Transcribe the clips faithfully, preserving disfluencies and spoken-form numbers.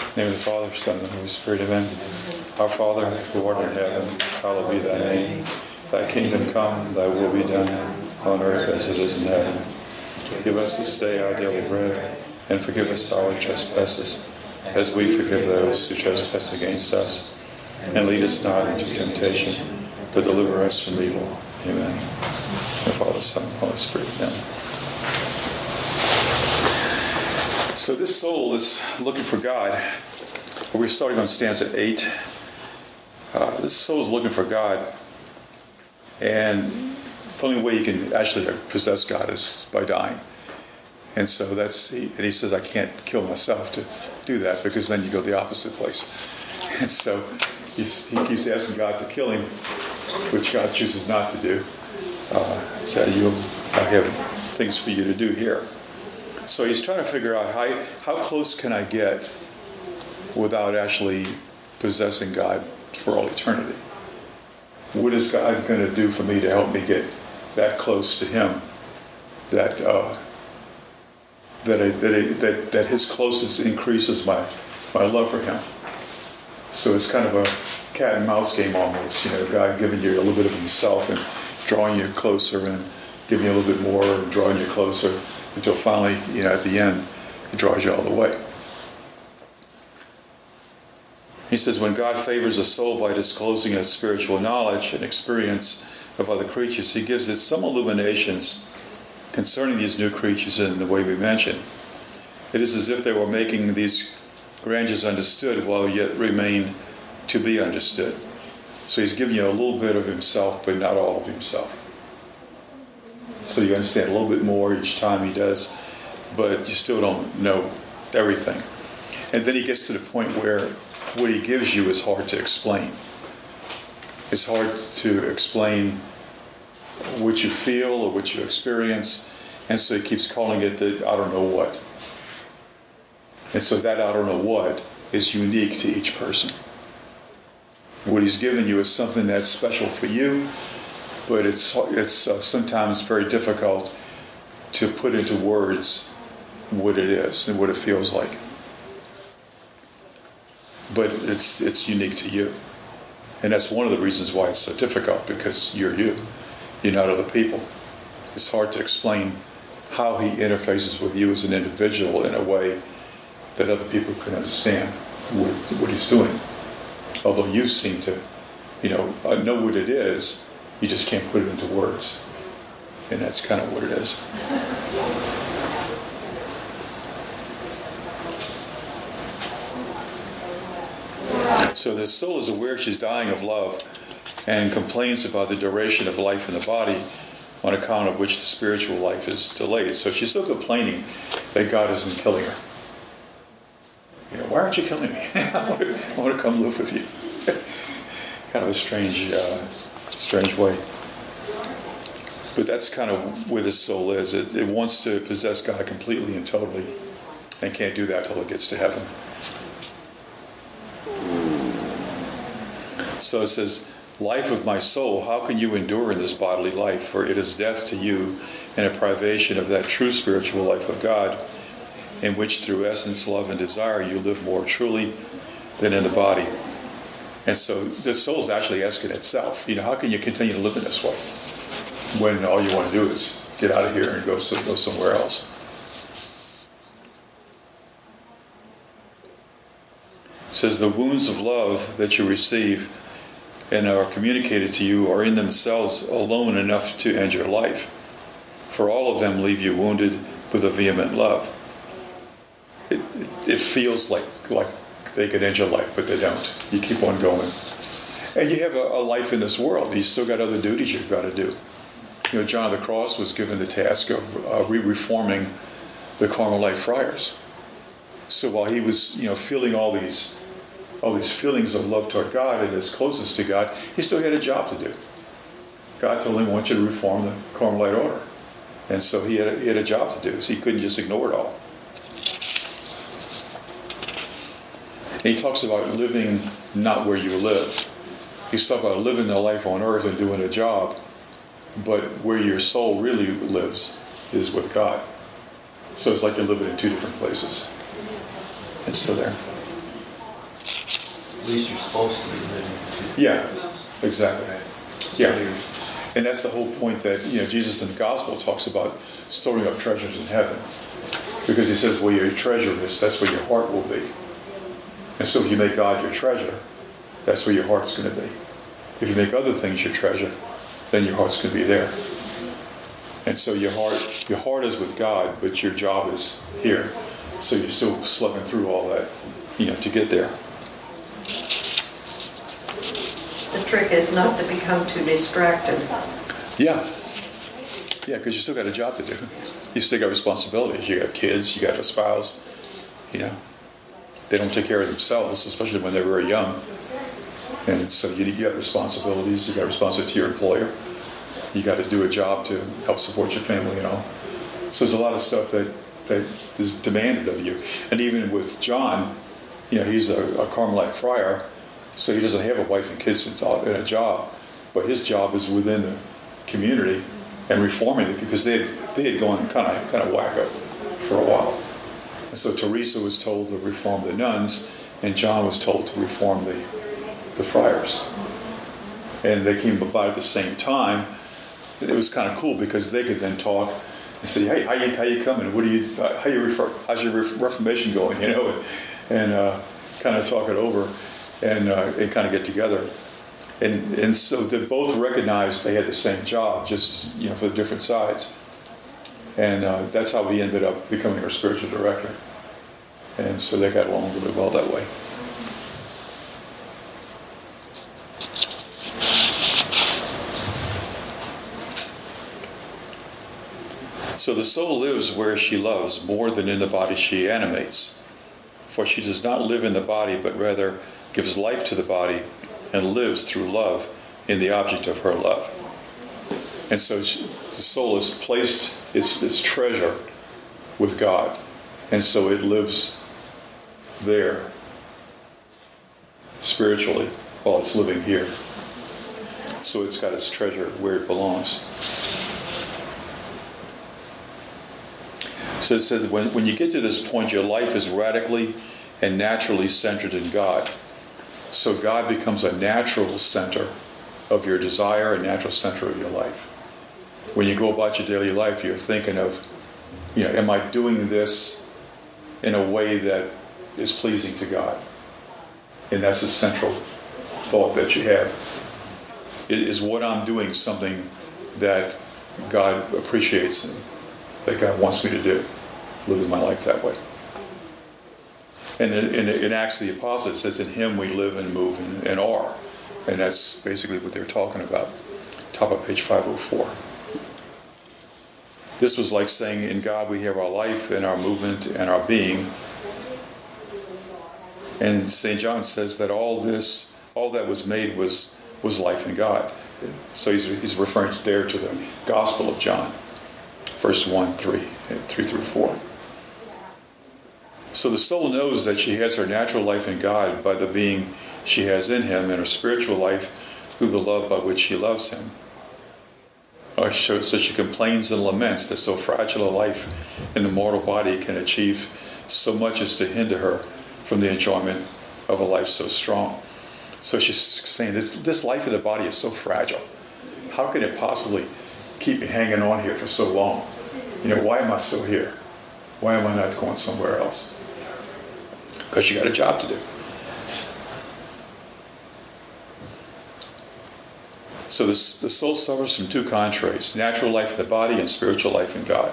In the name of the Father, Son, and the Holy Spirit, amen. Our Father, who art in heaven, hallowed be thy name. Thy kingdom come, thy will be done, on earth as it is in heaven. Give us this day our daily bread, and forgive us our trespasses, as we forgive those who trespass against us. And lead us not into temptation, but deliver us from evil. Amen. The Father, Son, and Holy Spirit, amen. So this soul is looking for God. We're starting on stanza eight. Uh, this soul is looking for God. And the only way you can actually possess God is by dying. And so that's, and he says, I can't kill myself to do that, because then you go the opposite place. And so he's, he keeps asking God to kill him, which God chooses not to do. Uh, he said, you, I have things for you to do here. So he's trying to figure out how, how close can I get without actually possessing God for all eternity. What is God going to do for me to help me get that close to Him? That uh, that, I, that, I, that that His closeness increases my my love for Him. So it's kind of a cat and mouse game almost. You know, God giving you a little bit of Himself and drawing you closer, and giving you a little bit more and drawing you closer, until finally, you know, at the end, He draws you all the way. He says, when God favors a soul by disclosing His spiritual knowledge and experience of other creatures, He gives it some illuminations concerning these new creatures in the way we mentioned. It is as if they were making these grandeurs understood while yet remain to be understood. So He's giving you a little bit of Himself, but not all of Himself. So you understand a little bit more each time He does, but you still don't know everything. And then He gets to the point where what He gives you is hard to explain. It's hard to explain what you feel or what you experience, and so He keeps calling it the I don't know what. And so that I don't know what is unique to each person. What He's given you is something that's special for you, but it's it's uh, sometimes very difficult to put into words what it is and what it feels like. But it's it's unique to you. And that's one of the reasons why it's so difficult, because you're you. You're not other people. It's hard to explain how He interfaces with you as an individual in a way that other people can understand what, what He's doing. Although you seem to, you know, know what it is, you just can't put it into words. And that's kind of what it is. So the soul is aware she's dying of love and complains about the duration of life in the body, on account of which the spiritual life is delayed. So she's still complaining that God isn't killing her. You know, why aren't you killing me? I, want to, I want to come live with you. Kind of a strange, uh, strange way. But that's kind of where the soul is. It, it wants to possess God completely and totally, and can't do that till it gets to heaven. So it says, life of my soul, how can you endure in this bodily life? For it is death to you, and a privation of that true spiritual life of God, in which through essence, love, and desire you live more truly than in the body. And so the soul is actually asking itself, you know, how can you continue to live in this way when all you want to do is get out of here and go, go somewhere else? It says, the wounds of love that you receive and are communicated to you are in themselves alone enough to end your life. For all of them leave you wounded with a vehement love. It, it, it feels like, like they could end your life, but they don't. You keep on going. And you have a, a life in this world. You've still got other duties you've got to do. You know, John of the Cross was given the task of uh, re-reforming the Carmelite friars. So while he was, you know, feeling all these all these feelings of love toward God and his closeness to God, he still had a job to do. God told him, I want you to reform the Carmelite order. And so he had a, he had a job to do, so he couldn't just ignore it all. And he talks about living not where you live. He's talking about living a life on earth and doing a job, but where your soul really lives is with God. So it's like you're living in two different places. And so there. At least you're supposed to be living too. Yeah, exactly. Right. Yeah. So And that's the whole point that, you know, Jesus in the gospel talks about storing up treasures in heaven. Because he says, where your treasure is, that's where your heart will be. And so if you make God your treasure, that's where your heart's going to be. If you make other things your treasure, then your heart's going to be there. And so your heart, your heart is with God, but your job is here. So you're still slugging through all that, you know, to get there. The trick is not to become too distracted. Yeah. Yeah, because you still got a job to do. You still got responsibilities. You got kids, you got a spouse, you know. They don't take care of themselves, especially when they're very young. And so you, you got responsibilities. You got responsibility to your employer. You got to do a job to help support your family and all. So there's a lot of stuff that, that is demanded of you. And even with John, you know, he's a, a Carmelite friar, so he doesn't have a wife and kids and a job. But his job is within the community and reforming it, because they had, they had gone kind of kind of wacko for a while. And so Teresa was told to reform the nuns, and John was told to reform the the friars. And they came about at the same time. And it was kind of cool because they could then talk and say, "Hey, how you how you coming? What do you how you refer, how's your Reformation going?" You know, and, and uh, kind of talk it over and uh, and kind of get together. And and so they both recognized they had the same job, just, you know, for the different sides. And uh, that's how he ended up becoming our spiritual director. And so they got along really well that way. So the soul lives where she loves more than in the body she animates. For she does not live in the body, but rather gives life to the body and lives through love in the object of her love. And so she, the soul is placed its, its treasure with God. And so it lives there spiritually while it's living here. So it's got its treasure where it belongs. So it says when, when you get to this point, your life is radically and naturally centered in God. So God becomes a natural center of your desire, a natural center of your life. When you go about your daily life, you're thinking of, you know, am I doing this in a way that is pleasing to God? And that's the central thought that you have. Is what I'm doing something that God appreciates and that God wants me to do? Living my life that way. And in, in Acts of the Apostles, it says, in Him we live and move and, and are. And that's basically what they're talking about. Top of page five oh four. This was like saying, in God we have our life and our movement and our being. And Saint John says that all this, all that was made was, was life in God. So he's, he's referring there to the Gospel of John, verse one, three, three through four. So the soul knows that she has her natural life in God by the being she has in Him, and her spiritual life through the love by which she loves Him. So she complains and laments that so fragile a life in the mortal body can achieve so much as to hinder her from the enjoyment of a life so strong. So she's saying, this, this life in the body is so fragile. How can it possibly keep me hanging on here for so long? You know, why am I still here? Why am I not going somewhere else? Because you got a job to do. So this, the soul suffers from two contraries, natural life in the body and spiritual life in God.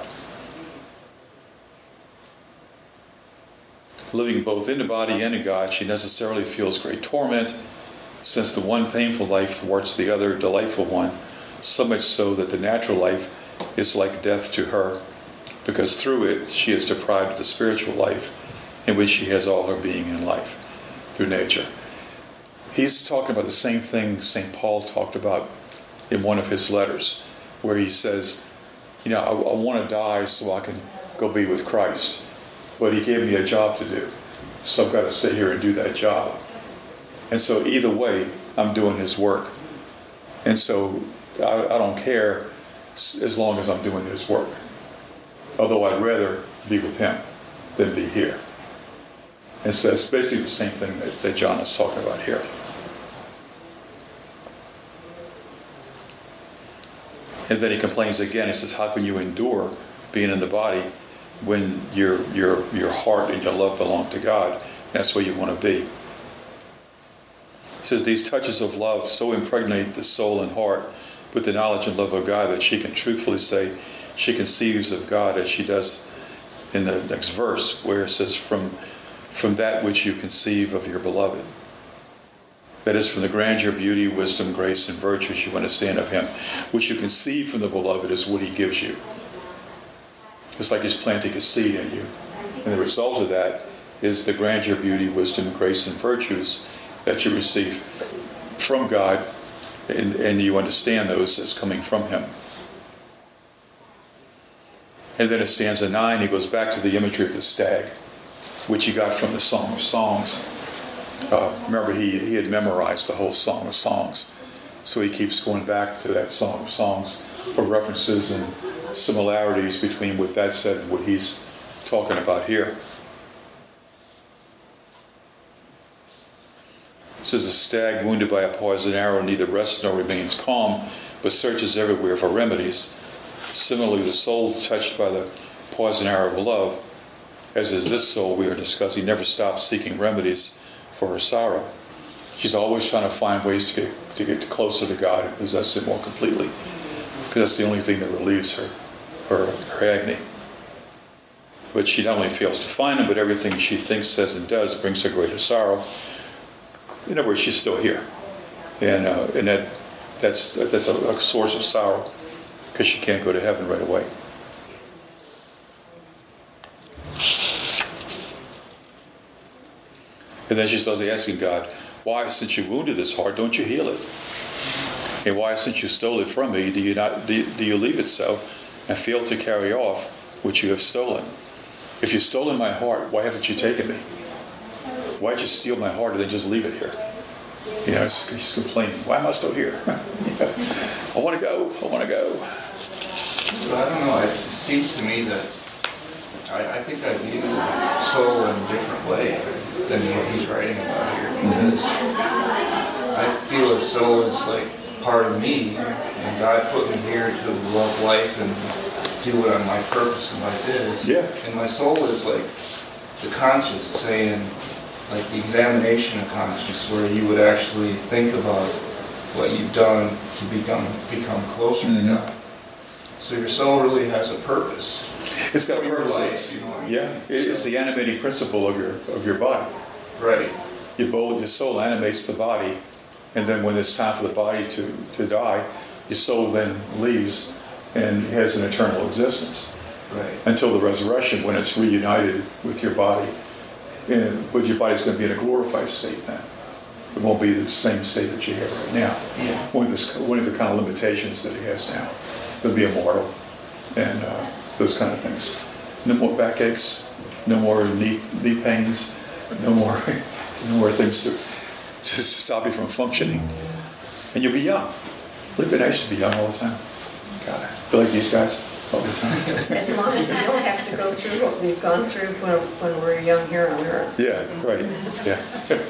Living both in the body and in God, she necessarily feels great torment, since the one painful life thwarts the other delightful one, so much so that the natural life is like death to her, because through it she is deprived of the spiritual life in which she has all her being and life, through nature. He's talking about the same thing Saint Paul talked about in one of his letters, where he says, you know, I, I want to die so I can go be with Christ, but He gave me a job to do, so I've got to stay here and do that job. And so either way, I'm doing His work. And so I, I don't care as long as I'm doing His work. Although I'd rather be with Him than be here. And so it's basically the same thing that, that John is talking about here. And then he complains again. He says, how can you endure being in the body when your your your heart and your love belong to God? That's where you want to be. He says, these touches of love so impregnate the soul and heart with the knowledge and love of God that she can truthfully say she conceives of God as she does in the next verse, where it says, from, from that which you conceive of your beloved. That is, from the grandeur, beauty, wisdom, grace, and virtues you understand of him. Which you conceive from the beloved is what he gives you. It's like he's planting a seed in you. And the result of that is the grandeur, beauty, wisdom, grace, and virtues that you receive from God, and, and you understand those as coming from him. And then in stanza nine, he goes back to the imagery of the stag, which he got from the Song of Songs. Uh, remember, he, he had memorized the whole Song of Songs. So he keeps going back to that Song of Songs for references and similarities between what that said and what he's talking about here. It says, a stag wounded by a poisoned arrow neither rests nor remains calm, but searches everywhere for remedies. Similarly, the soul touched by the poison arrow of love, as is this soul we are discussing, never stops seeking remedies for her sorrow. She's always trying to find ways to get, to get closer to God and possess Him more completely, because that's the only thing that relieves her, her, her agony. But she not only fails to find Him, but everything she thinks, says, and does brings her greater sorrow. In other words, she's still here, and uh, and that that's that's a, a source of sorrow, because she can't go to heaven right away. And then she starts asking God, why, since you wounded this heart, don't you heal it? And why, since you stole it from me, do you not do, do you leave it so and fail to carry off what you have stolen? If you've stolen my heart, why haven't you taken me? Why'd you steal my heart and then just leave it here? You know, he's complaining, why am I still here? You know, I want to go, I want to go. So I don't know, it seems to me that I, I think I view soul in a different way than what he's writing about here, because I feel that soul is like part of me, and God put me here to love life and do what my purpose in life is. Yeah. And my soul is like the conscience saying, like the examination of conscience, where you would actually think about what you've done to become become closer mm-hmm. to God. So your soul really has a purpose. It's got a your purpose. life, you know what I mean? Yeah, it's so, the animating principle of your of your body. Right. Your, bowl, your soul animates the body, and then when it's time for the body to, to die, your soul then leaves and has an eternal existence. Right. Until the resurrection, when it's reunited with your body. And, but your body's going to be in a glorified state then. It won't be the same state that you have right now. Yeah. One of the, one of the kind of limitations that it has now. It'll be immortal and uh, those kind of things. No more backaches, no more knee knee pains, no more no more things to, to stop you from functioning. And you'll be young. Wouldn't it be nice to be young all the time? God, I feel like these guys all the time. As long as we don't have to go through what we've gone through when, when we're young here on earth. Yeah, right. Yeah.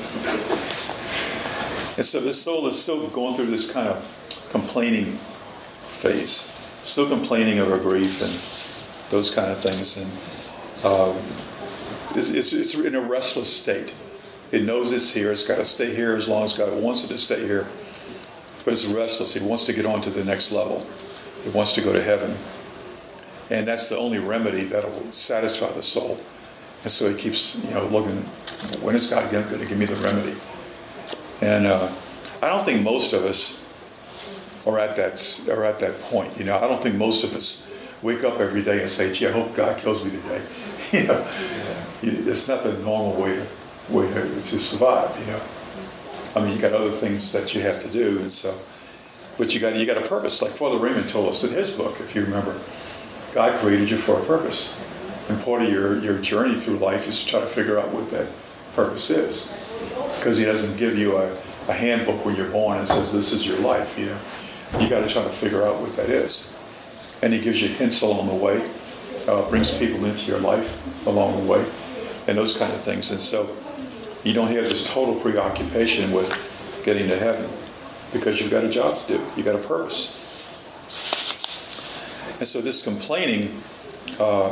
And so the soul is still going through this kind of complaining phase. Still complaining of her grief and those kind of things. And um, it's, it's, it's in a restless state. It knows it's here. It's got to stay here as long as God wants it to stay here. But it's restless. It wants to get on to the next level. It wants to go to heaven. And that's the only remedy that will satisfy the soul. And so it keeps, you know, looking, when is God going to give me the remedy? And uh, I don't think most of us are at that are at that point. You know, I don't think most of us wake up every day and say, "Gee, I hope God kills me today." You know, yeah. It's not the normal way to way to, to survive. You know, I mean, you got other things that you have to do, and so, but you got you got a purpose. Like Father Raymond told us in his book, if you remember. God created you for a purpose. And part of your, your journey through life is to try to figure out what that purpose is. Because He doesn't give you a, a handbook when you're born and says, this is your life. You know, you got to try to figure out what that is. And He gives you hints along the way, uh, brings people into your life along the way. and those kind of things. And so you don't have this total preoccupation with getting to heaven because you've got a job to do. You've got a purpose. And so this complaining uh,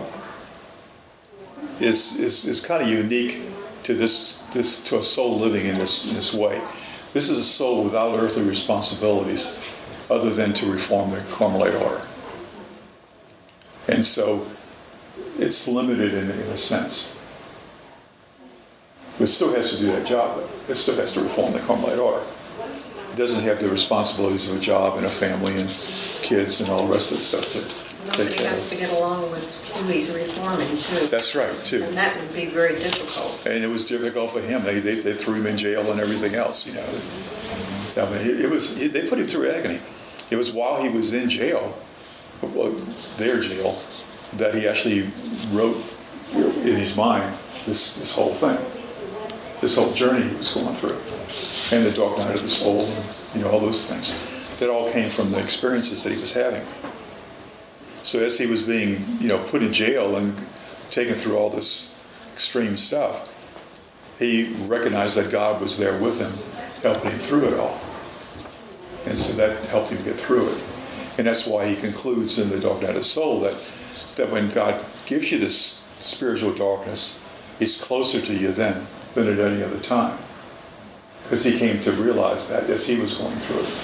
is, is is kind of unique to this this to a soul living in this in this way. This is a soul without earthly responsibilities other than to reform the Carmelite order. And so it's limited in, in a sense. But it still has to do that job, though. It still has to reform the Carmelite order. It doesn't have the responsibilities of a job and a family and kids and all the rest of the stuff to take Nobody care has of. to get along with who he's reforming, too. That's right, too. And that would be very difficult. And it was difficult for him. They, they, they threw him in jail and everything else, you know. I mean, it, it was, it, they put him through agony. It was while he was in jail, well, their jail, that he actually wrote in his mind this, this whole thing, this whole journey he was going through, and the dark night of the soul, and, you know, all those things. That all came from the experiences that he was having. So as he was being, you know, put in jail and taken through all this extreme stuff, he recognized that God was there with him, helping him through it all. And so that helped him get through it. And that's why he concludes in the dark night of the soul that, that when God gives you this spiritual darkness, he's closer to you then than at any other time. Because he came to realize that as he was going through it.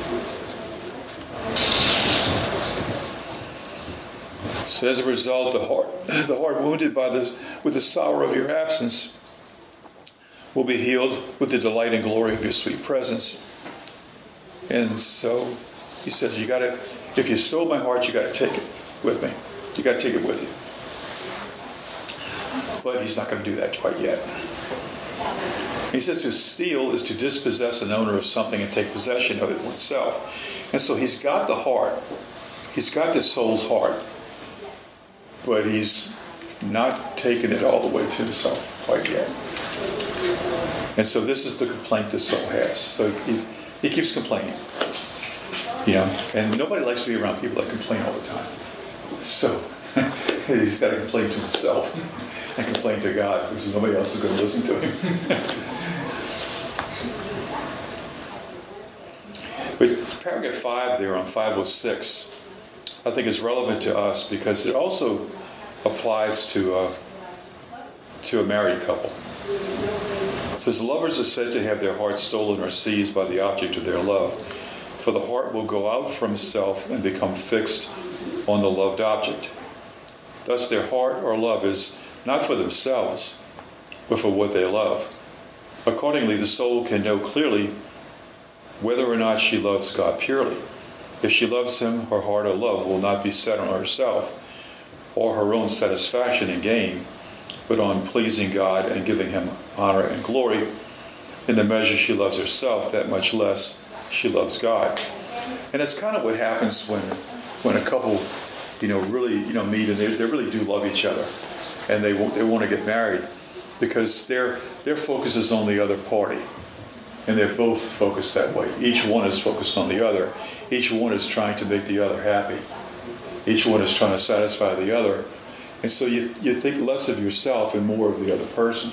So as a result, the heart, the heart wounded by the, with the sorrow of your absence will be healed with the delight and glory of your sweet presence. And so he says, you got to, if you stole my heart, you got to take it with me. You got to take it with you. But he's not going to do that quite yet. He says to steal is to dispossess an owner of something and take possession of it oneself. And so he's got the heart. He's got the soul's heart. But he's not taken it all the way to himself quite yet. And so this is the complaint the soul has. So he, he keeps complaining. You know, and nobody likes to be around people that complain all the time. So he's got to complain to himself and complain to God because nobody else is going to listen to him. But paragraph five there on five oh six, I think is relevant to us because it also applies to uh, to a married couple. It says, lovers are said to have their hearts stolen or seized by the object of their love. For the heart will go out from self and become fixed on the loved object. Thus their heart or love is not for themselves, but for what they love. Accordingly, the soul can know clearly whether or not she loves God purely. If she loves him, her heart or love will not be set on herself or her own satisfaction and gain, but on pleasing God and giving him honor and glory. In the measure she loves herself, that much less she loves God. And that's kind of what happens when when a couple, you know, really, you know, meet and they, they really do love each other, and they they want to get married, because their their focus is on the other party, and they're both focused that way. Each one is focused on the other. Each one is trying to make the other happy. Each one is trying to satisfy the other, and so you you think less of yourself and more of the other person.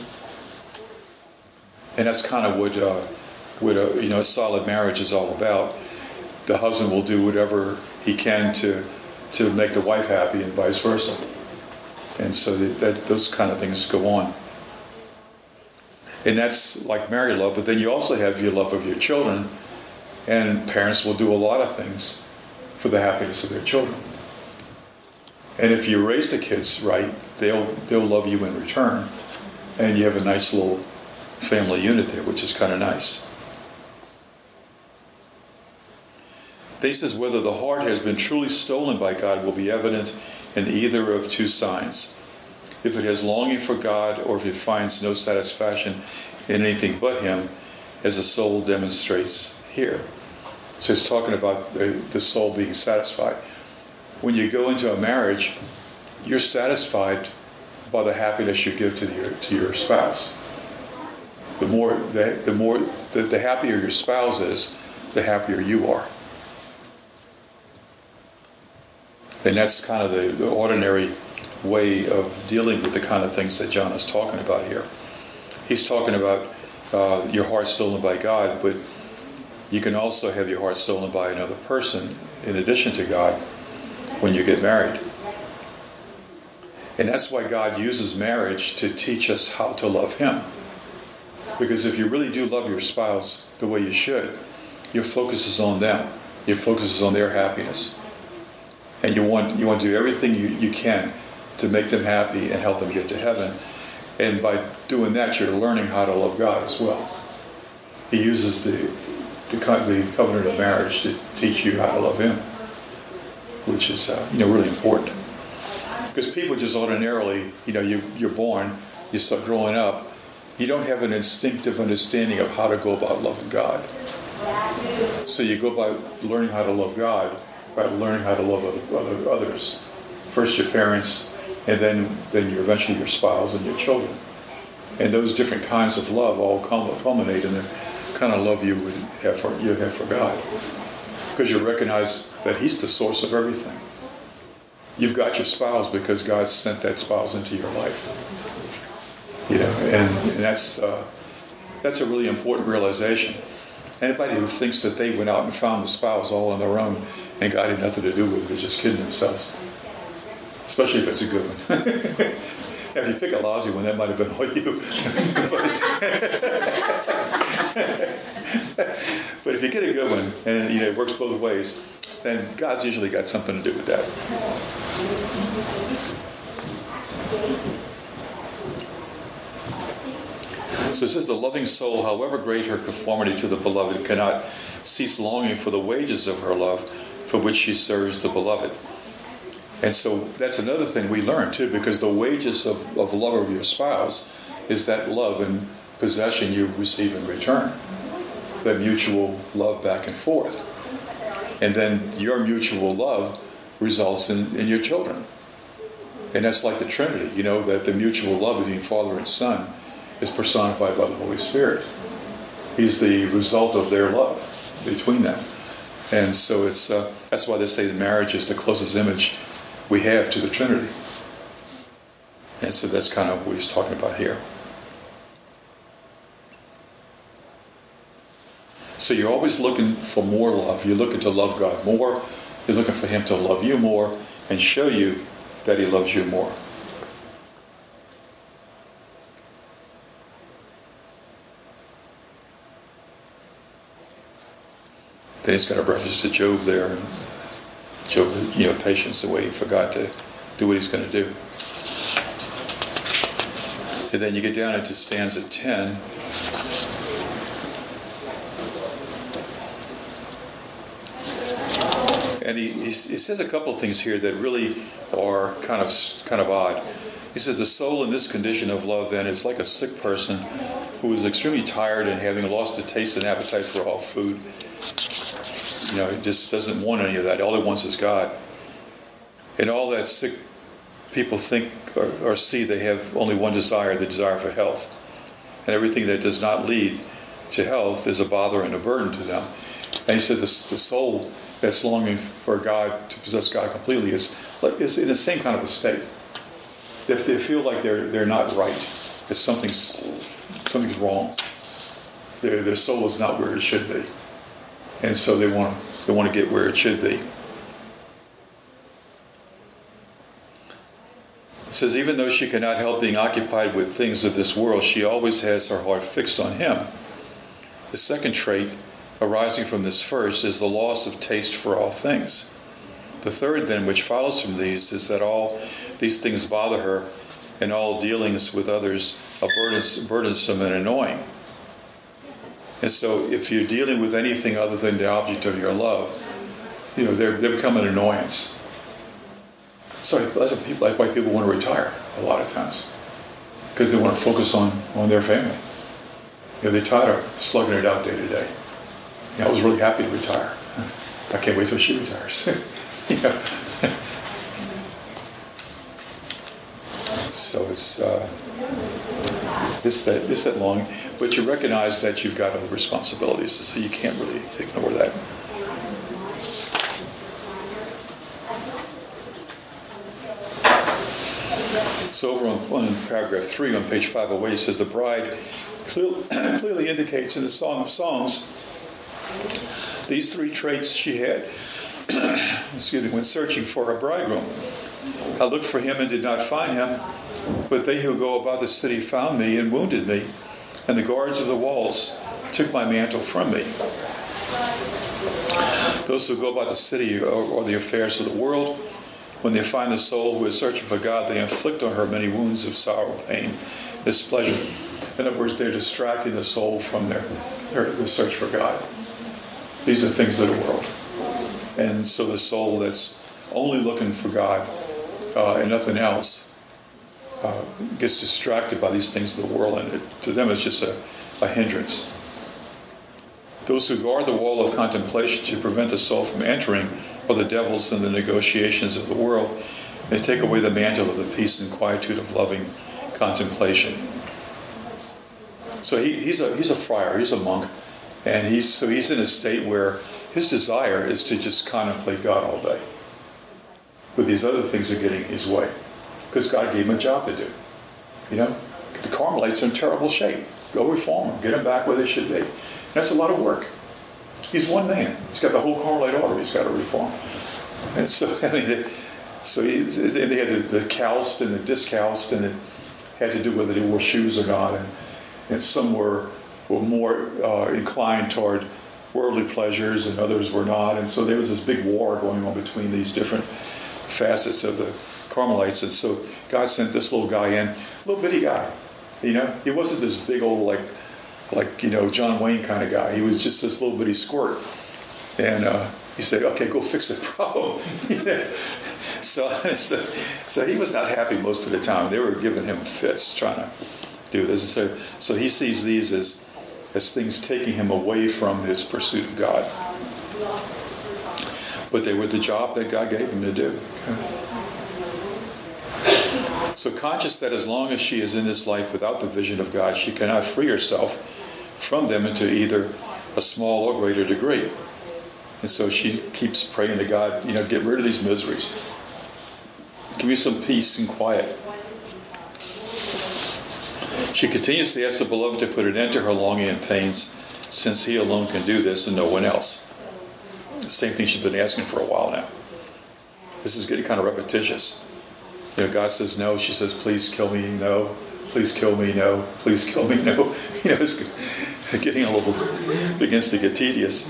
And that's kind of what. Uh, What a, you know, a solid marriage is all about. The husband will do whatever he can to to make the wife happy, and vice versa. And so that, that those kind of things go on. And that's like married love. But then you also have your love of your children, and parents will do a lot of things for the happiness of their children. And if you raise the kids right, they'll they'll love you in return, and you have a nice little family unit there, which is kind of nice. He says whether the heart has been truly stolen by God will be evident in either of two signs. If it has longing for God, or if it finds no satisfaction in anything but him, as the soul demonstrates here. So he's talking about the, the soul being satisfied. When you go into a marriage, you're satisfied by the happiness you give to your to your spouse. The more the, the more the, the happier your spouse is, the happier you are. And that's kind of the, the ordinary way of dealing with the kind of things that John is talking about here. He's talking about uh, your heart stolen by God, but you can also have your heart stolen by another person in addition to God when you get married. And that's why God uses marriage to teach us how to love Him. Because if you really do love your spouse the way you should, your focus is on them. Your focus is on their happiness. And you want you want to do everything you, you can to make them happy and help them get to heaven. And by doing that, you're learning how to love God as well. He uses the, the, the covenant of marriage to teach you how to love Him, which is uh, you know really important. Because people just ordinarily, you know, you, you're born, you start growing up, you don't have an instinctive understanding of how to go about loving God. So you go by learning how to love God, by learning how to love other, other, others. First your parents, and then, then you're eventually your spouse and your children. And those different kinds of love all culminate in the kind of love you would have for, you have for God. Because you recognize that He's the source of everything. You've got your spouse because God sent that spouse into your life. You know, and, and that's uh, that's a really important realization. Anybody who thinks that they went out and found the spouse all on their own and God had nothing to do with it is just kidding themselves. Especially if it's a good one. If you pick a lousy one, that might have been all you. but, but if you get a good one and you know it works both ways, then God's usually got something to do with that. So it says, the loving soul, however great her conformity to the beloved, cannot cease longing for the wages of her love, for which she serves the beloved. And so that's another thing we learn too, because the wages of, of love of your spouse is that love and possession you receive in return. That mutual love back and forth. And then your mutual love results in, in your children. And that's like the Trinity, you know, that the mutual love between Father and Son is personified by the Holy Spirit. He's the result of their love between them. And so it's uh, that's why they say that marriage is the closest image we have to the Trinity. And so that's kind of what he's talking about here. So you're always looking for more love. You're looking to love God more. You're looking for Him to love you more and show you that He loves you more. Then he's got a reference to Job there. Job, you know, patience and waiting for God to do what He's going to do. And then you get down into stanza ten. And he, he, he says a couple of things here that really are kind of kind of odd. He says, the soul in this condition of love then is like a sick person who is extremely tired and having lost the taste and appetite for all food. You know, it just doesn't want any of that. All it wants is God. And all that sick people think or, or see, they have only one desire, the desire for health. And everything that does not lead to health is a bother and a burden to them. And he said this, the soul that's longing for God, to possess God completely, is, is in the same kind of a state. They, they feel like they're they're not right. That something's something's wrong. Their their soul is not where it should be, and so they want they want to get where it should be. It says, even though she cannot help being occupied with things of this world, she always has her heart fixed on Him. The second trait arising from this first is the loss of taste for all things. The third, then, which follows from these, is that all these things bother her, and all dealings with others are burdensome and annoying. And so if you're dealing with anything other than the object of your love, you know, they're, they become an annoyance. So that's why people, that's why people want to retire a lot of times, because they want to focus on, on their family. You know, they're tired of slugging it out day to day. You know, I was really happy to retire. I can't wait till she retires. You know. So it's uh, it's that it's that long, but you recognize that you've got other responsibilities, so you can't really ignore that. So over on, on paragraph three on page five oh eight, it says the bride clearly, clearly indicates in the Song of Songs these three traits she had excuse me, when searching for her bridegroom. I looked for him and did not find him, but they who go about the city found me and wounded me, and the guards of the walls took my mantle from me. Those who go about the city or, or the affairs of the world, when they find the soul who is searching for God, they inflict on her many wounds of sorrow, pain, displeasure. In other words, they're distracting the soul from their, their, their search for God. These are things of the world. And so the soul that's only looking for God uh, and nothing else uh, gets distracted by these things of the world, and it, to them it's just a, a hindrance. Those who guard the wall of contemplation to prevent the soul from entering are the devils in the negotiations of the world. They take away the mantle of the peace and quietude of loving contemplation. So he, he's a he's a friar, he's a monk, and he's so he's in a state where his desire is to just contemplate God all day. But these other things are getting his way, because God gave him a job to do. You know, the Carmelites are in terrible shape. Go reform them, get them back where they should be. And that's a lot of work. He's one man. He's got the whole Carmelite order he's got to reform. And so, I mean, they, so he, and they had the, the calced and the discalced, and it had to do whether they wore shoes or not. And, and some were were more uh, inclined toward worldly pleasures, and others were not. And so there was this big war going on between these different facets of the Carmelites. And so God sent this little guy in, little bitty guy. You know, he wasn't this big old like, like you know, John Wayne kind of guy. He was just this little bitty squirt. And uh, he said, "Okay, go fix the problem." You know? so, so, so he was not happy most of the time. They were giving him fits trying to do this. So, so he sees these as as things taking him away from his pursuit of God. But they were the job that God gave him to do. So conscious that as long as she is in this life without the vision of God, she cannot free herself from them into either a small or greater degree. And so she keeps praying to God, you know, get rid of these miseries. Give me some peace and quiet. She continues to ask the beloved to put an end to her longing and pains, since he alone can do this and no one else. The same thing she's been asking for a while now. This is getting kind of repetitious. You know, God says no. She says, "Please kill me, no. Please kill me, no. Please kill me, no." You know, it's getting a little, begins to get tedious.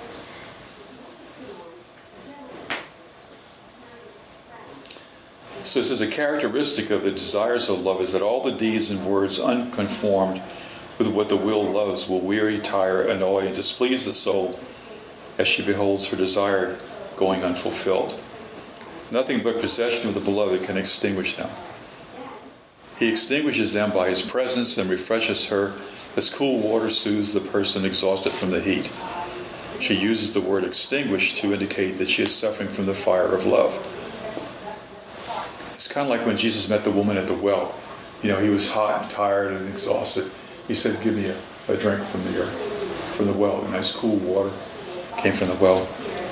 So this is a characteristic of the desires of love, is that all the deeds and words unconformed with what the will loves will weary, tire, annoy, and displease the soul as she beholds her desire going unfulfilled. Nothing but possession of the beloved can extinguish them. He extinguishes them by his presence and refreshes her as cool water soothes the person exhausted from the heat. She uses the word extinguish to indicate that she is suffering from the fire of love. It's kind of like when Jesus met the woman at the well. You know, he was hot and tired and exhausted. He said, "Give me a, a drink from the earth, from the well." A nice cool water came from the well.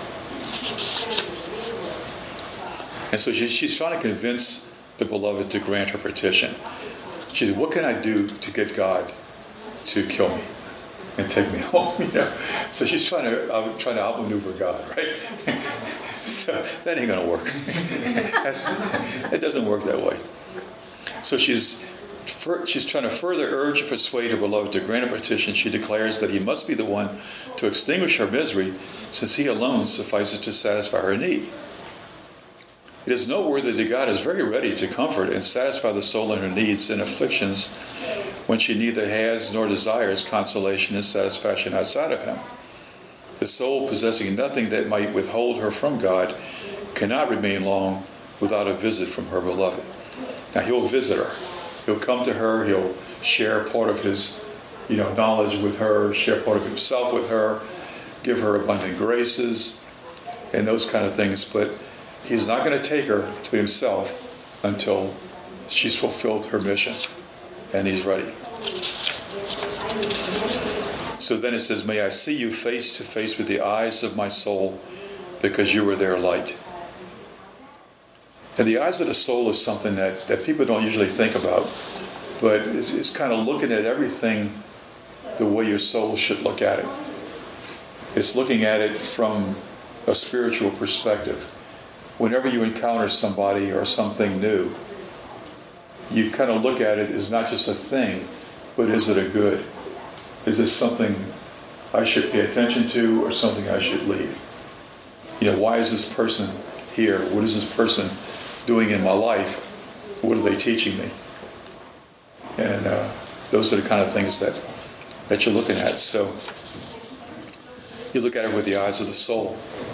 And so she, she's trying to convince the beloved to grant her petition. She said, "What can I do to get God to kill me and take me home?" You know, so she's trying to uh, trying to outmaneuver God, right? So that ain't going to work. That's, it doesn't work that way. So she's she's trying to further urge and persuade her beloved to grant a petition. She declares that he must be the one to extinguish her misery, since he alone suffices to satisfy her need. It is noteworthy that God is very ready to comfort and satisfy the soul in her needs and afflictions when she neither has nor desires consolation and satisfaction outside of him. The soul, possessing nothing that might withhold her from God, cannot remain long without a visit from her beloved. Now, he'll visit her. He'll come to her. He'll share part of his, you know, knowledge with her, share part of himself with her, give her abundant graces, and those kind of things. But he's not going to take her to himself until she's fulfilled her mission and he's ready. So then it says, "May I see you face to face with the eyes of my soul, because you are their light." And the eyes of the soul is something that, that people don't usually think about, but it's, it's kind of looking at everything the way your soul should look at it. It's looking at it from a spiritual perspective. Whenever you encounter somebody or something new, you kind of look at it as not just a thing, but is it a good? Is this something I should pay attention to or something I should leave? You know, why is this person here? What is this person doing in my life? What are they teaching me? And uh, those are the kind of things that, that you're looking at. So you look at it with the eyes of the soul.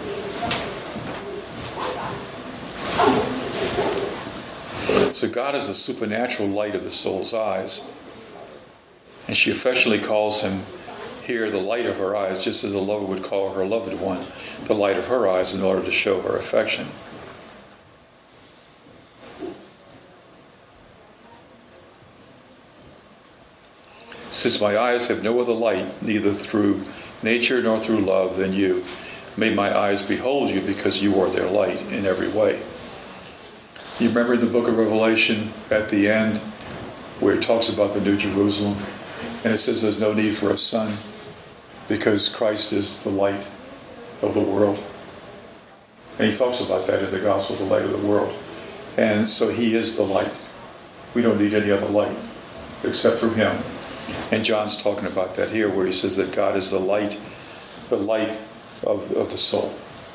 So God is the supernatural light of the soul's eyes. And she affectionately calls him here the light of her eyes, just as a lover would call her loved one the light of her eyes in order to show her affection. Since my eyes have no other light, neither through nature nor through love than you, may my eyes behold you because you are their light in every way. You remember the book of Revelation at the end where it talks about the New Jerusalem, and it says there's no need for a sun because Christ is the light of the world. And he talks about that in the Gospel, the light of the world. And so he is the light. We don't need any other light except through him. And John's talking about that here where he says that God is the light, the light of, of the soul.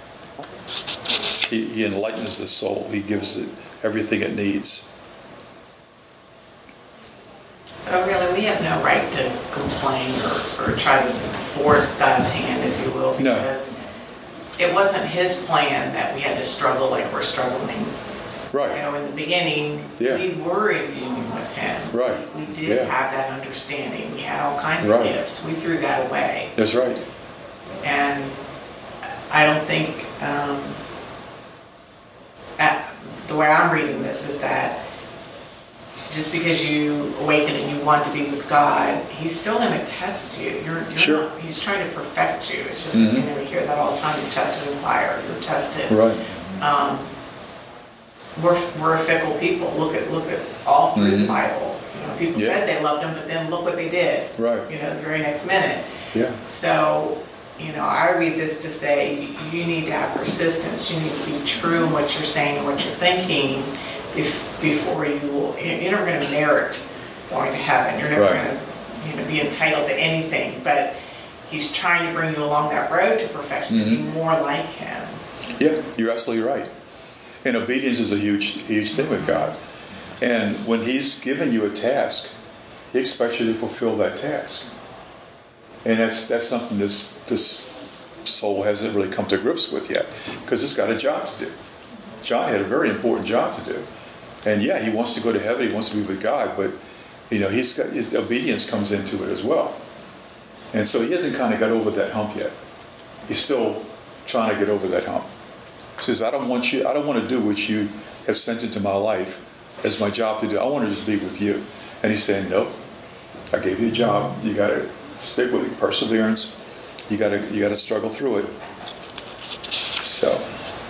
He, he enlightens the soul. He gives it everything it needs. But really, we have no right to complain or, or try to force God's hand, if you will, because no. It wasn't his plan that we had to struggle like we're struggling. Right. You know, in the beginning, yeah. we were in union with him. Right. We did yeah. have that understanding. We had all kinds right. of gifts. We threw that away. That's right. And I don't think, um, at, the way I'm reading this is that just because you awaken and you want to be with God, he's still going to test you. You're, you're sure. Not, he's trying to perfect you. It's just, mm-hmm. you know, we hear that all the time. You're tested in fire. You're tested. Right. Um, we're, we're a fickle people. Look at look at all through mm-hmm. the Bible. You know, people yeah. said they loved him, but then look what they did. Right. You know, the very next minute. Yeah. So, you know, I read this to say you need to have persistence. You need to be true in what you're saying and what you're thinking before you will. You're never going to merit going to heaven. You're never right. going to, you know, be entitled to anything. But he's trying to bring you along that road to perfection, mm-hmm. to be more like him. Yeah, you're absolutely right. And obedience is a huge, huge thing with God. And when he's given you a task, he expects you to fulfill that task. And that's that's something this this soul hasn't really come to grips with yet, because it's got a job to do. John had a very important job to do. And yeah, he wants to go to heaven, he wants to be with God, but you know, he's got obedience comes into it as well. And so he hasn't kind of got over that hump yet. He's still trying to get over that hump. He says, I don't want you, I don't want to do what you have sent into my life as my job to do. I want to just be with you. And he's saying, nope, I gave you a job. You got to stick with it. Perseverance. You got to you got to struggle through it. So.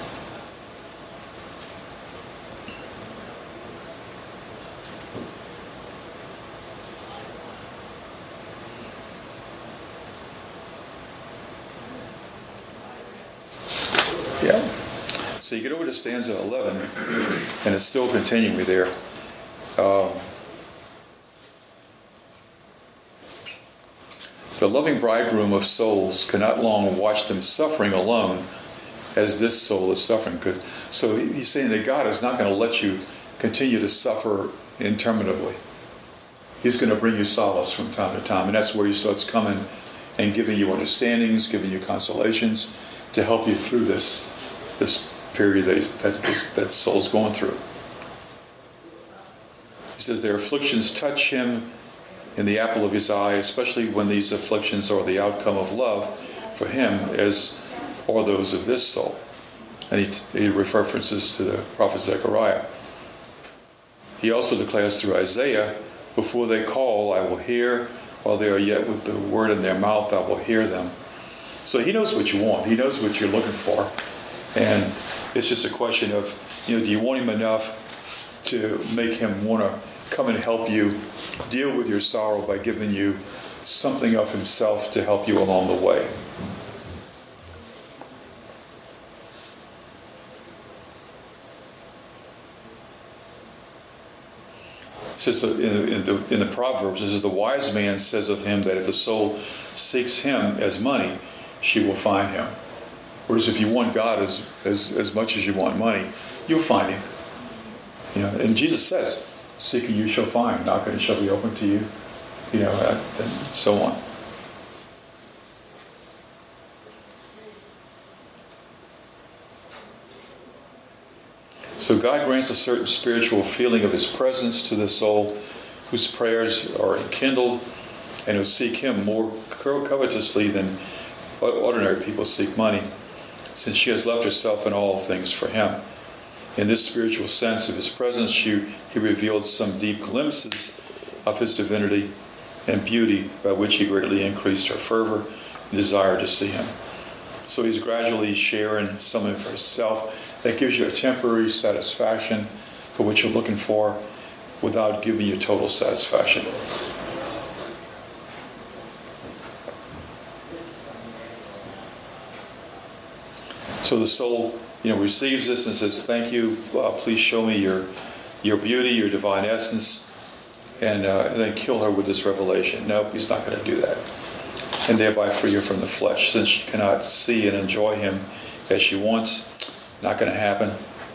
Yeah. So you get over to stanza eleven, and it's still continuing there. Um, the loving bridegroom of souls cannot long watch them suffering alone as this soul is suffering. So he's saying that God is not going to let you continue to suffer interminably. He's going to bring you solace from time to time, and that's where he starts coming and giving you understandings, giving you consolations to help you through this this period that that, this, that soul's going through. He says their afflictions touch him in the apple of his eye, especially when these afflictions are the outcome of love for him, as are those of this soul. And he, he references to the prophet Zechariah. He also declares through Isaiah, before they call, I will hear. While they are yet with the word in their mouth, I will hear them. So he knows what you want. He knows what you're looking for. And it's just a question of You know, do you want him enough to make him want to come and help you deal with your sorrow by giving you something of himself to help you along the way? It says in the, in, the, in the Proverbs, it says, the wise man says of him that if the soul seeks him as money, she will find him. Whereas if you want God as, as, as much as you want money, you'll find him. You know, and Jesus says, seeking you shall find, knocking it shall be open to you, you know, and so on. So God grants a certain spiritual feeling of his presence to the soul whose prayers are enkindled and who seek him more covetously than ordinary people seek money, since she has left herself in all things for him. In this spiritual sense of his presence, she, he revealed some deep glimpses of his divinity and beauty by which he greatly increased her fervor and desire to see him. So he's gradually sharing something for himself that gives you a temporary satisfaction for what you're looking for without giving you total satisfaction. So the soul, you know, receives this and says, thank you, uh, please show me your your beauty, your divine essence, and, uh, and then kill her with this revelation. Nope, he's not going to do that. And thereby free her from the flesh, since she cannot see and enjoy him as she wants. Not going to happen.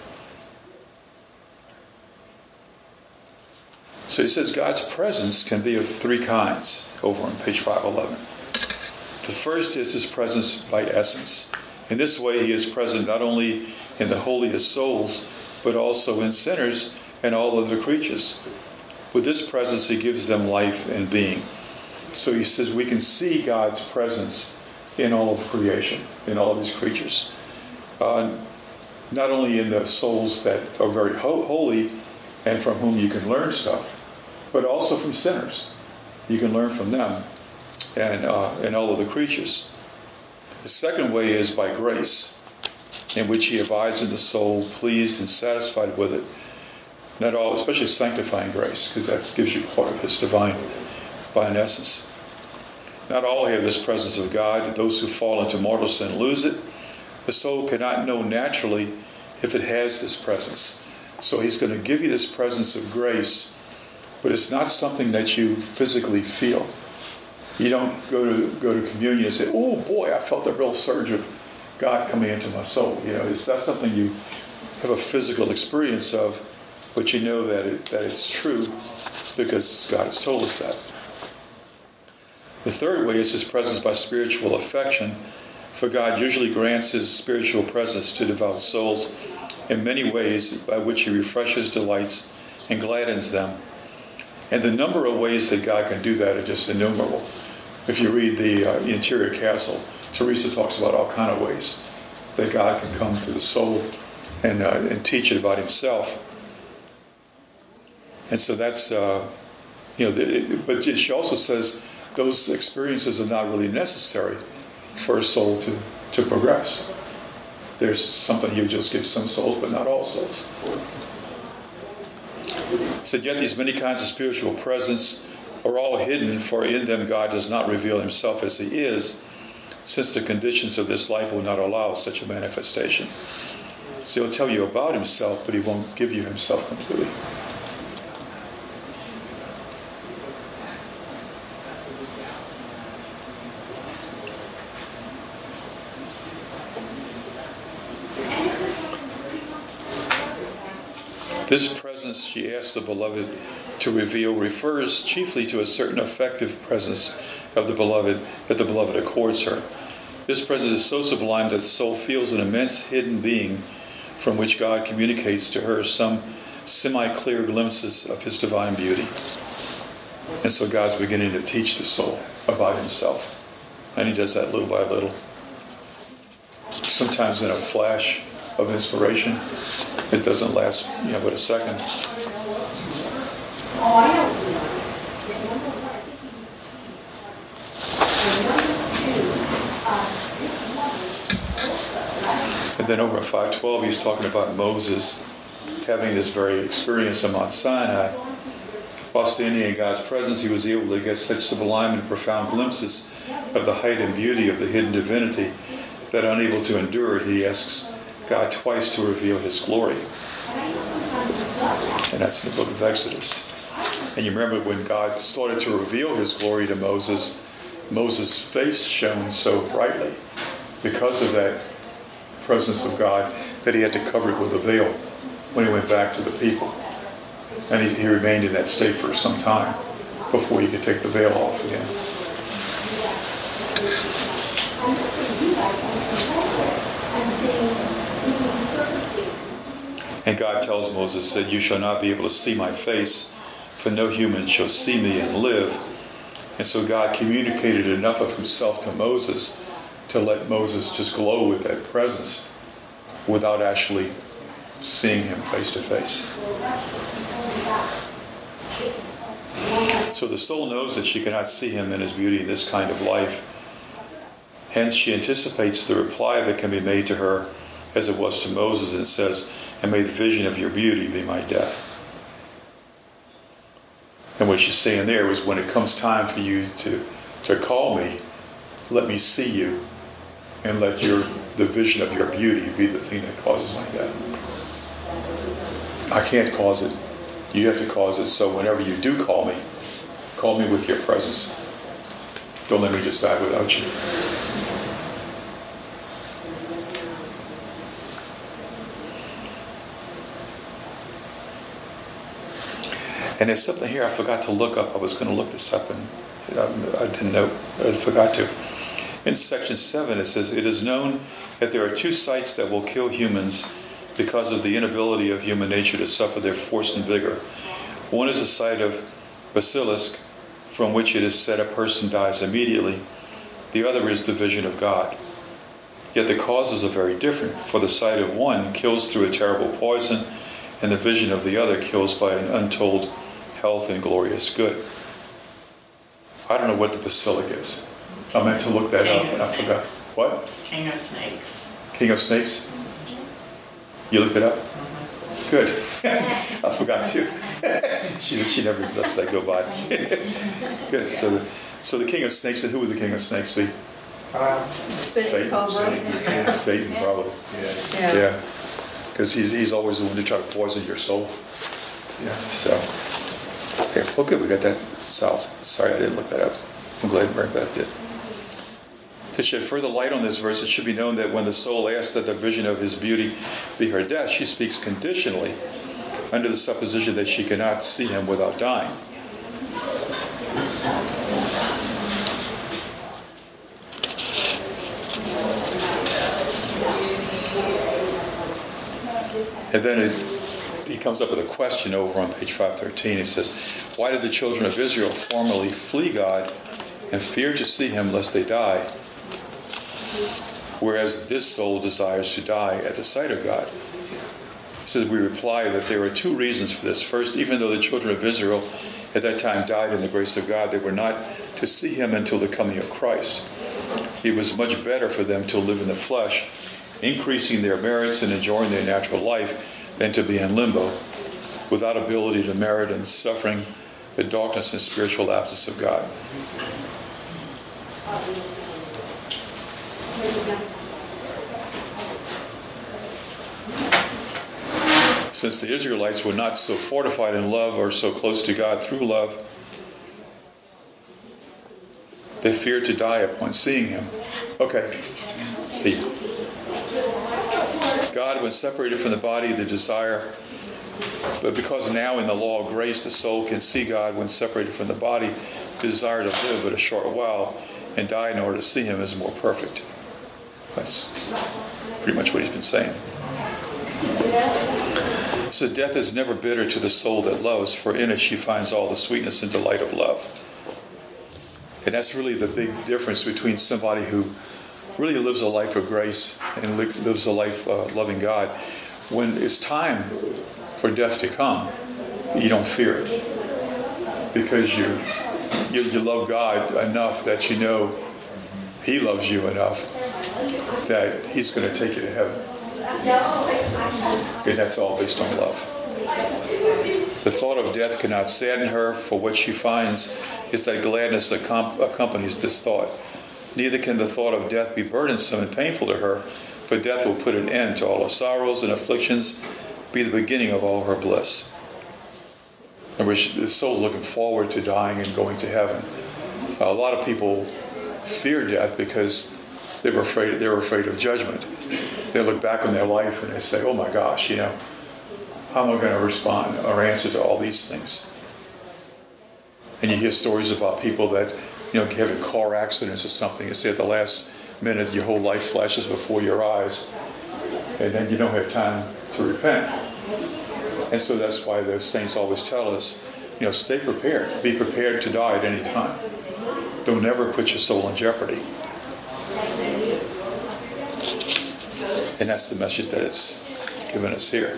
So he says God's presence can be of three kinds over on page five eleven. The first is his presence by essence. In this way he is present not only in the holiest souls, but also in sinners and all other creatures. With this presence he gives them life and being. So he says we can see God's presence in all of creation, in all of his creatures. Uh, not only in the souls that are very ho- holy and from whom you can learn stuff, but also from sinners. You can learn from them and, uh, and all of the creatures. The second way is by grace, in which he abides in the soul, pleased and satisfied with it. Not all, especially sanctifying grace, because that gives you part of his divine, divine essence. Not all have this presence of God. Those who fall into mortal sin lose it. The soul cannot know naturally if it has this presence. So he's going to give you this presence of grace, but it's not something that you physically feel. You don't go to go to communion and say, oh boy, I felt a real surge of God coming into my soul. You know, it's not something you have a physical experience of, but you know that it, that it's true because God has told us that. The third way is his presence by spiritual affection. For God usually grants his spiritual presence to devout souls in many ways by which he refreshes, delights, and gladdens them. And the number of ways that God can do that are just innumerable. If you read the uh, Interior Castle, Teresa talks about all kinds of ways that God can come to the soul and, uh, and teach it about himself. And so that's, uh, you know, it, but she also says those experiences are not really necessary for a soul to, to progress. There's something he just gives some souls, but not all souls. He said, yet these many kinds of spiritual presence are all hidden, for in them God does not reveal himself as he is, since the conditions of this life will not allow such a manifestation. So he'll tell you about himself, but he won't give you himself completely. This presence she asks the beloved to reveal refers chiefly to a certain affective presence of the beloved that the beloved accords her. This presence is so sublime that the soul feels an immense hidden being from which God communicates to her some semi-clear glimpses of his divine beauty. And so God's beginning to teach the soul about himself. And he does that little by little. Sometimes in a flash of inspiration. It doesn't last, you know, but a second. And then over at five twelve, he's talking about Moses having this very experience on Mount Sinai, while standing in God's presence, he was able to get such sublime and profound glimpses of the height and beauty of the hidden divinity that, unable to endure it, he asks God twice to reveal his glory. And that's in the book of Exodus. And you remember when God started to reveal his glory to Moses, Moses' face shone so brightly because of that presence of God that he had to cover it with a veil when he went back to the people. And he, he remained in that state for some time before he could take the veil off again. And God tells Moses that you shall not be able to see my face, for no human shall see me and live. And so God communicated enough of himself to Moses to let Moses just glow with that presence without actually seeing him face to face. So the soul knows that she cannot see him in his beauty in this kind of life. Hence she anticipates the reply that can be made to her as it was to Moses, and says, and may the vision of your beauty be my death. And what she's saying there is, when it comes time for you to, to call me, let me see you, and let your the vision of your beauty be the thing that causes my death. I can't cause it. You have to cause it. So whenever you do call me, call me with your presence. Don't let me just die without you. And there's something here I forgot to look up. I was going to look this up, and I didn't know. I forgot to. In section seven, it says, it is known that there are two sights that will kill humans because of the inability of human nature to suffer their force and vigor. One is the sight of basilisk, from which it is said a person dies immediately. The other is the vision of God. Yet the causes are very different, for the sight of one kills through a terrible poison, and the vision of the other kills by an untold health and glorious good. I don't know what the basilic is. I meant to look that King up, of and I forgot. snakes. What? King of snakes. King of snakes? You looked it up? Good. I forgot too. she she never lets that go by. Good. So the, so the king of snakes, and who would the king of snakes be? Uh, Spinning Satan. cobra. Satan, probably. yeah. Yeah. Because he's he's always the one to try to poison your soul. Yeah. So, okay, okay, we got that solved. Sorry, I didn't look that up. I'm glad Mary Beth did. To shed further light on this verse, it should be known that when the soul asks that the vision of his beauty be her death, she speaks conditionally, under the supposition that she cannot see him without dying. And then it, he comes up with a question over on page five thirteen. It says, why did the children of Israel formerly flee God and fear to see him lest they die, whereas this soul desires to die at the sight of God? He says, we reply that there are two reasons for this. First, even though the children of Israel at that time died in the grace of God, they were not to see him until the coming of Christ. It was much better for them to live in the flesh, increasing their merits and enjoying their natural life, than to be in limbo, without ability to merit and suffering the darkness and spiritual absence of God. Since the Israelites were not so fortified in love or so close to God through love, they feared to die upon seeing him. Okay, see. God, when separated from the body, the desire, but because now in the law of grace the soul can see God when separated from the body, the desire to live but a short while and die in order to see him is more perfect. That's pretty much what he's been saying. So death is never bitter to the soul that loves, for in it she finds all the sweetness and delight of love. And that's really the big difference between somebody who really lives a life of grace and lives a life uh, loving God. When it's time for death to come, you don't fear it, because you you, you love God enough that you know he loves you enough that he's going to take you to heaven. And that's all based on love. of death cannot sadden her, for what she finds is that gladness accom- accompanies this thought. Neither can the thought of death be burdensome and painful to her, for death will put an end to all her sorrows and afflictions, be the beginning of all her bliss. And the soul is looking forward to dying and going to heaven. A lot of people fear death because they were afraid. They were afraid of judgment. They look back on their life and they say, "Oh my gosh, you know, how am I going to respond or answer to all these things?" And you hear stories about people that, you know, having car accidents or something. You say at the last minute, your whole life flashes before your eyes, and then you don't have time to repent. And so that's why the saints always tell us, you know, stay prepared. Be prepared to die at any time. Don't never put your soul in jeopardy. And that's the message that it's given us here.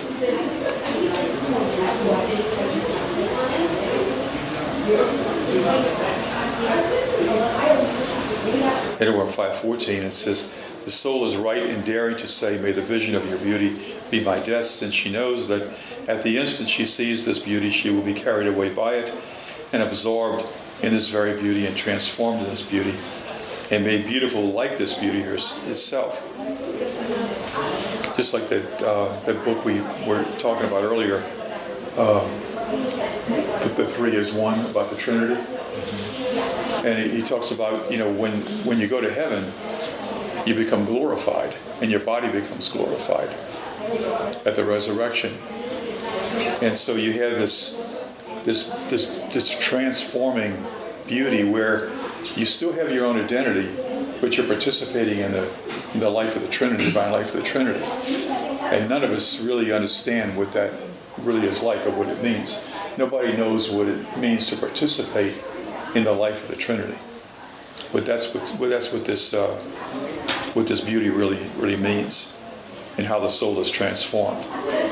And over in five fourteen it says, the soul is right in daring to say, may the vision of your beauty be my death, since she knows that at the instant she sees this beauty, she will be carried away by it and absorbed in this very beauty and transformed in this beauty and made beautiful like this beauty herself. Just like that uh, that book we were talking about earlier, um, the, the three is one, about the Trinity. And he, he talks about, you know, when, when you go to heaven, you become glorified, and your body becomes glorified at the resurrection. And so you have this this this this transforming beauty where you still have your own identity, but you're participating in the in the life of the Trinity, divine life of the Trinity. And none of us really understand what that really is like or what it means. Nobody knows what it means to participate in the life of the Trinity. But that's what, well, that's what this uh, what this beauty really really means, and how the soul is transformed.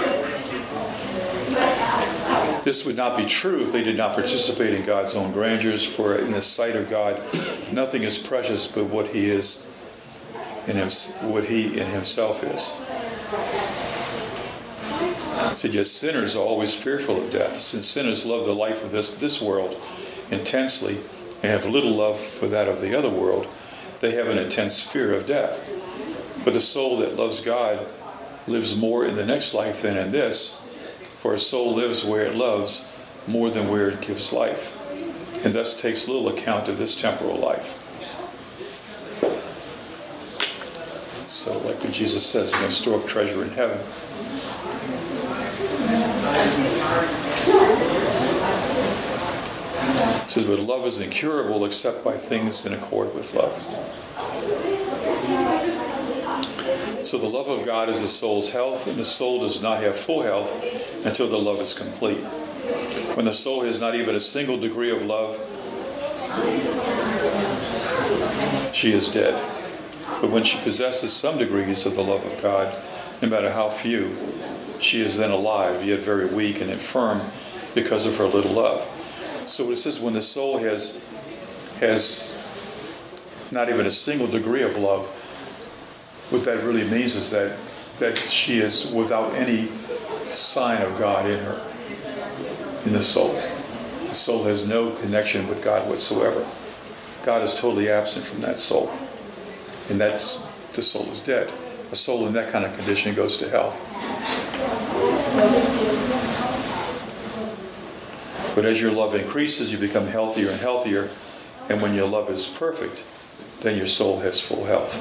This would not be true if they did not participate in God's own grandeurs, for in the sight of God, nothing is precious but what He is in him, what He in Himself is. He said, yet sinners are always fearful of death, since sinners love the life of this, this world intensely and have little love for that of the other world. They have an intense fear of death. But the soul that loves God lives more in the next life than in this, for a soul lives where it loves more than where it gives life, and thus takes little account of this temporal life. So like when Jesus says, you're going to store up treasure in heaven. It says, but love is incurable except by things in accord with love. So the love of God is the soul's health, and the soul does not have full health until the love is complete. When the soul has not even a single degree of love, she is dead. But when she possesses some degrees of the love of God, no matter how few, she is then alive, yet very weak and infirm because of her little love. So it says when the soul has has not even a single degree of love, what that really means is that that she is without any sign of God in her, in the soul. The soul has no connection with God whatsoever. God is totally absent from that soul. And that's, the soul is dead. A soul in that kind of condition goes to hell. But as your love increases, you become healthier and healthier. And when your love is perfect, then your soul has full health.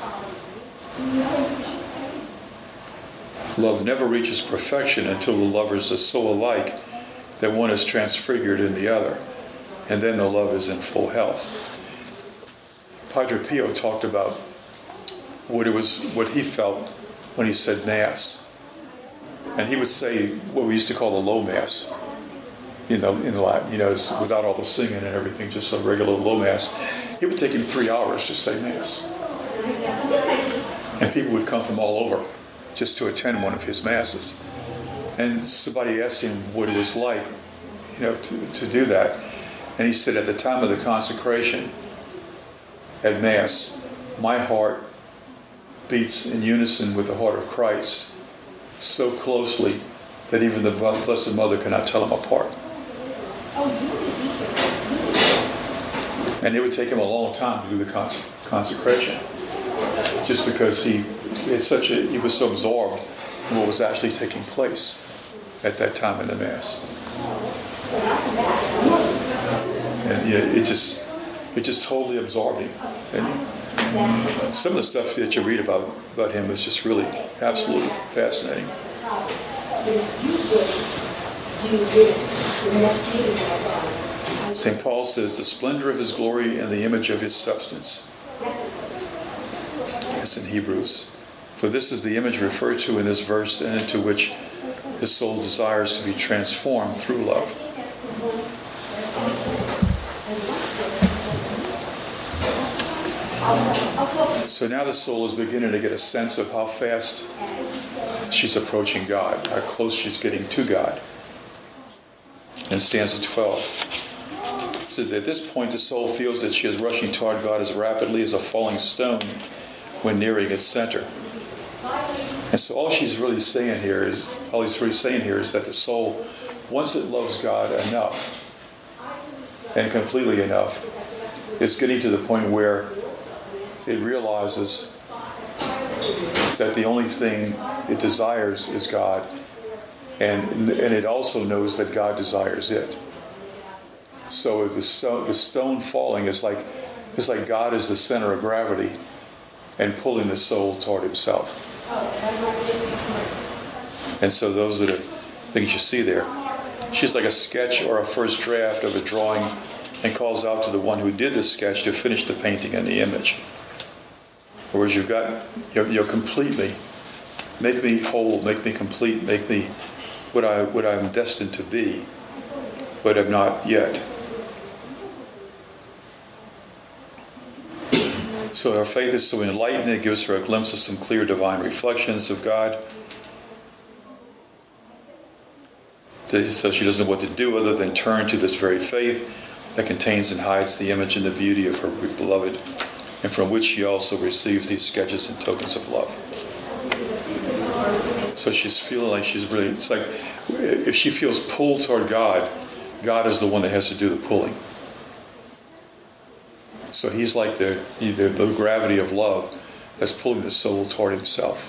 Love never reaches perfection until the lovers are so alike that one is transfigured in the other. And then the love is in full health. Padre Pio talked about what it was, what he felt when he said Mass. And he would say what we used to call the low Mass, you know, in Latin, you know, without all the singing and everything, just a regular low Mass. It would take him three hours to say Mass. And people would come from all over just to attend one of his Masses. And somebody asked him what it was like, you know, to, to do that. And he said, at the time of the consecration at Mass, my heart beats in unison with the heart of Christ so closely that even the Blessed Mother cannot tell them apart. And it would take him a long time to do the cons- consecration, just because he it's such a he was so absorbed in what was actually taking place at that time in the Mass. And yeah, it just it just totally absorbed him. And some of the stuff that you read about about him is just really absolutely fascinating. Saint Paul says, the splendor of his glory and the image of his substance. It's in Hebrews. For this is the image referred to in this verse, and into which the soul desires to be transformed through love. So now the soul is beginning to get a sense of how fast she's approaching God, how close she's getting to God. In stanza twelve. So that at this point the soul feels that she is rushing toward God as rapidly as a falling stone when nearing its center. And so all she's really saying here is, all he's really saying here is that the soul, once it loves God enough, and completely enough, is getting to the point where it realizes that the only thing it desires is God, and and it also knows that God desires it. So the stone, the stone falling is like it's like God is the center of gravity and pulling the soul toward himself. And so those are the things you see there. She's like a sketch or a first draft of a drawing, and calls out to the one who did the sketch to finish the painting and the image. Whereas you've got, you're, you're completely, make me whole, make me complete, make me what I what I'm destined to be, but am not yet. So her faith is so enlightened, it gives her a glimpse of some clear divine reflections of God. So she doesn't know what to do other than turn to this very faith that contains and hides the image and the beauty of her beloved, and from which she also receives these sketches and tokens of love. So she's feeling like she's really, it's like if she feels pulled toward God, God is the one that has to do the pulling. So he's like the, the, the gravity of love that's pulling the soul toward himself.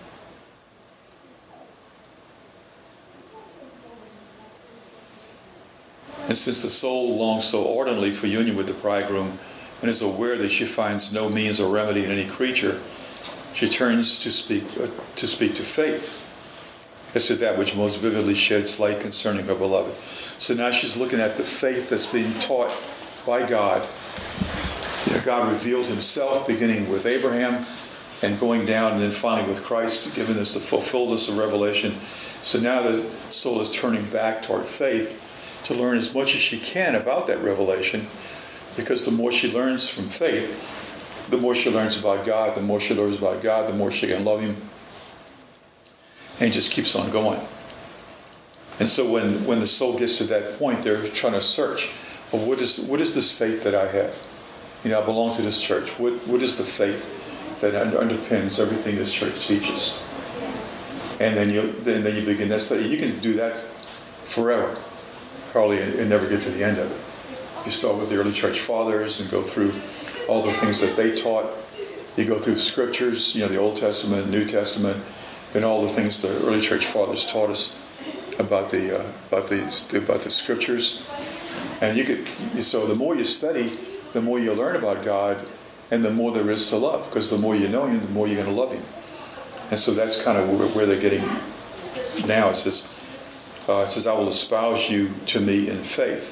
And since the soul longs so ardently for union with the bridegroom and is aware that she finds no means or remedy in any creature, she turns to speak uh, to speak to faith as to that which most vividly sheds light concerning her beloved. So now she's looking at the faith that's being taught by God. You know, God revealed himself beginning with Abraham and going down and then finally with Christ, giving us the fullness of revelation. So now the soul is turning back toward faith to learn as much as she can about that revelation, because the more she learns from faith, the more she learns about God, the more she learns about God, the more she can love him. And it just keeps on going. And so when, when the soul gets to that point, they're trying to search. Well, what is what is this faith that I have? You know, I belong to this church. What What is the faith that underpins everything this church teaches? And then you then, then you begin that study. You can do that forever, probably, and, and never get to the end of it. You start with the early church fathers and go through all the things that they taught. You go through the scriptures, you know, the Old Testament, New Testament, and all the things the early church fathers taught us about the uh, about the about the scriptures. And you could so the more you study, the more you learn about God, and the more there is to love. Because the more you know Him, the more you're going to love Him. And so that's kind of where, where they're getting now. It says, uh, it says, "I will espouse you to me in faith."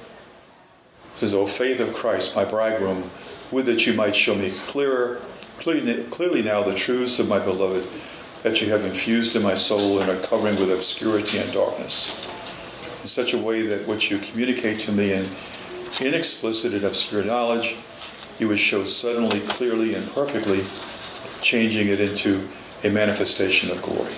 It says, "O faith of Christ, my bridegroom, would that you might show me clearer, clearly, clearly now the truths of my beloved, that you have infused in my soul and are covering with obscurity and darkness, in such a way that what you communicate to me in inexplicit and obscure knowledge, you would show suddenly, clearly, and perfectly, changing it into a manifestation of glory."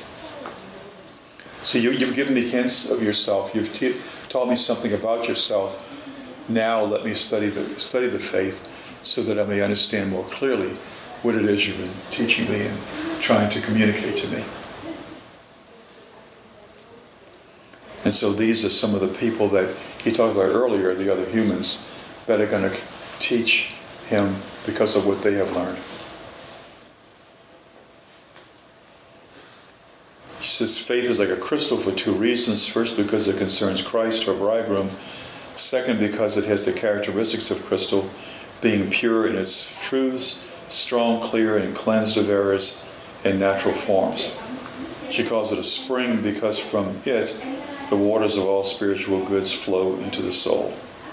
So you, you've given me hints of yourself. You've t- taught me something about yourself. Now let me study the study the faith so that I may understand more clearly what it is you've been teaching me and trying to communicate to me. And so these are some of the people that he talked about earlier, the other humans, that are going to teach him because of what they have learned. She says faith is like a crystal for two reasons. First, because it concerns Christ, her bridegroom. Second, because it has the characteristics of crystal, being pure in its truths, strong, clear, and cleansed of errors in natural forms. She calls it a spring because from it, the waters of all spiritual goods flow into the soul.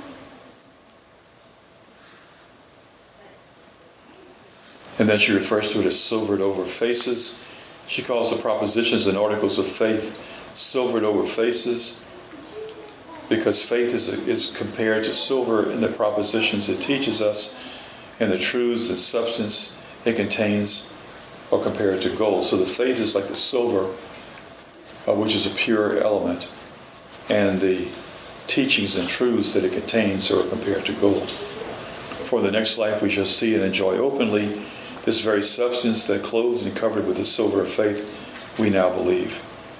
And then she refers to it as silvered over faces. She calls the propositions and articles of faith silvered over faces because faith is, is compared to silver in the propositions it teaches us, and the truths and substance it contains are compared to gold. So the faith is like the silver, uh, which is a pure element, and the teachings and truths that it contains are compared to gold. For the next life we shall see and enjoy openly this very substance that clothed and covered with the silver of faith we now believe.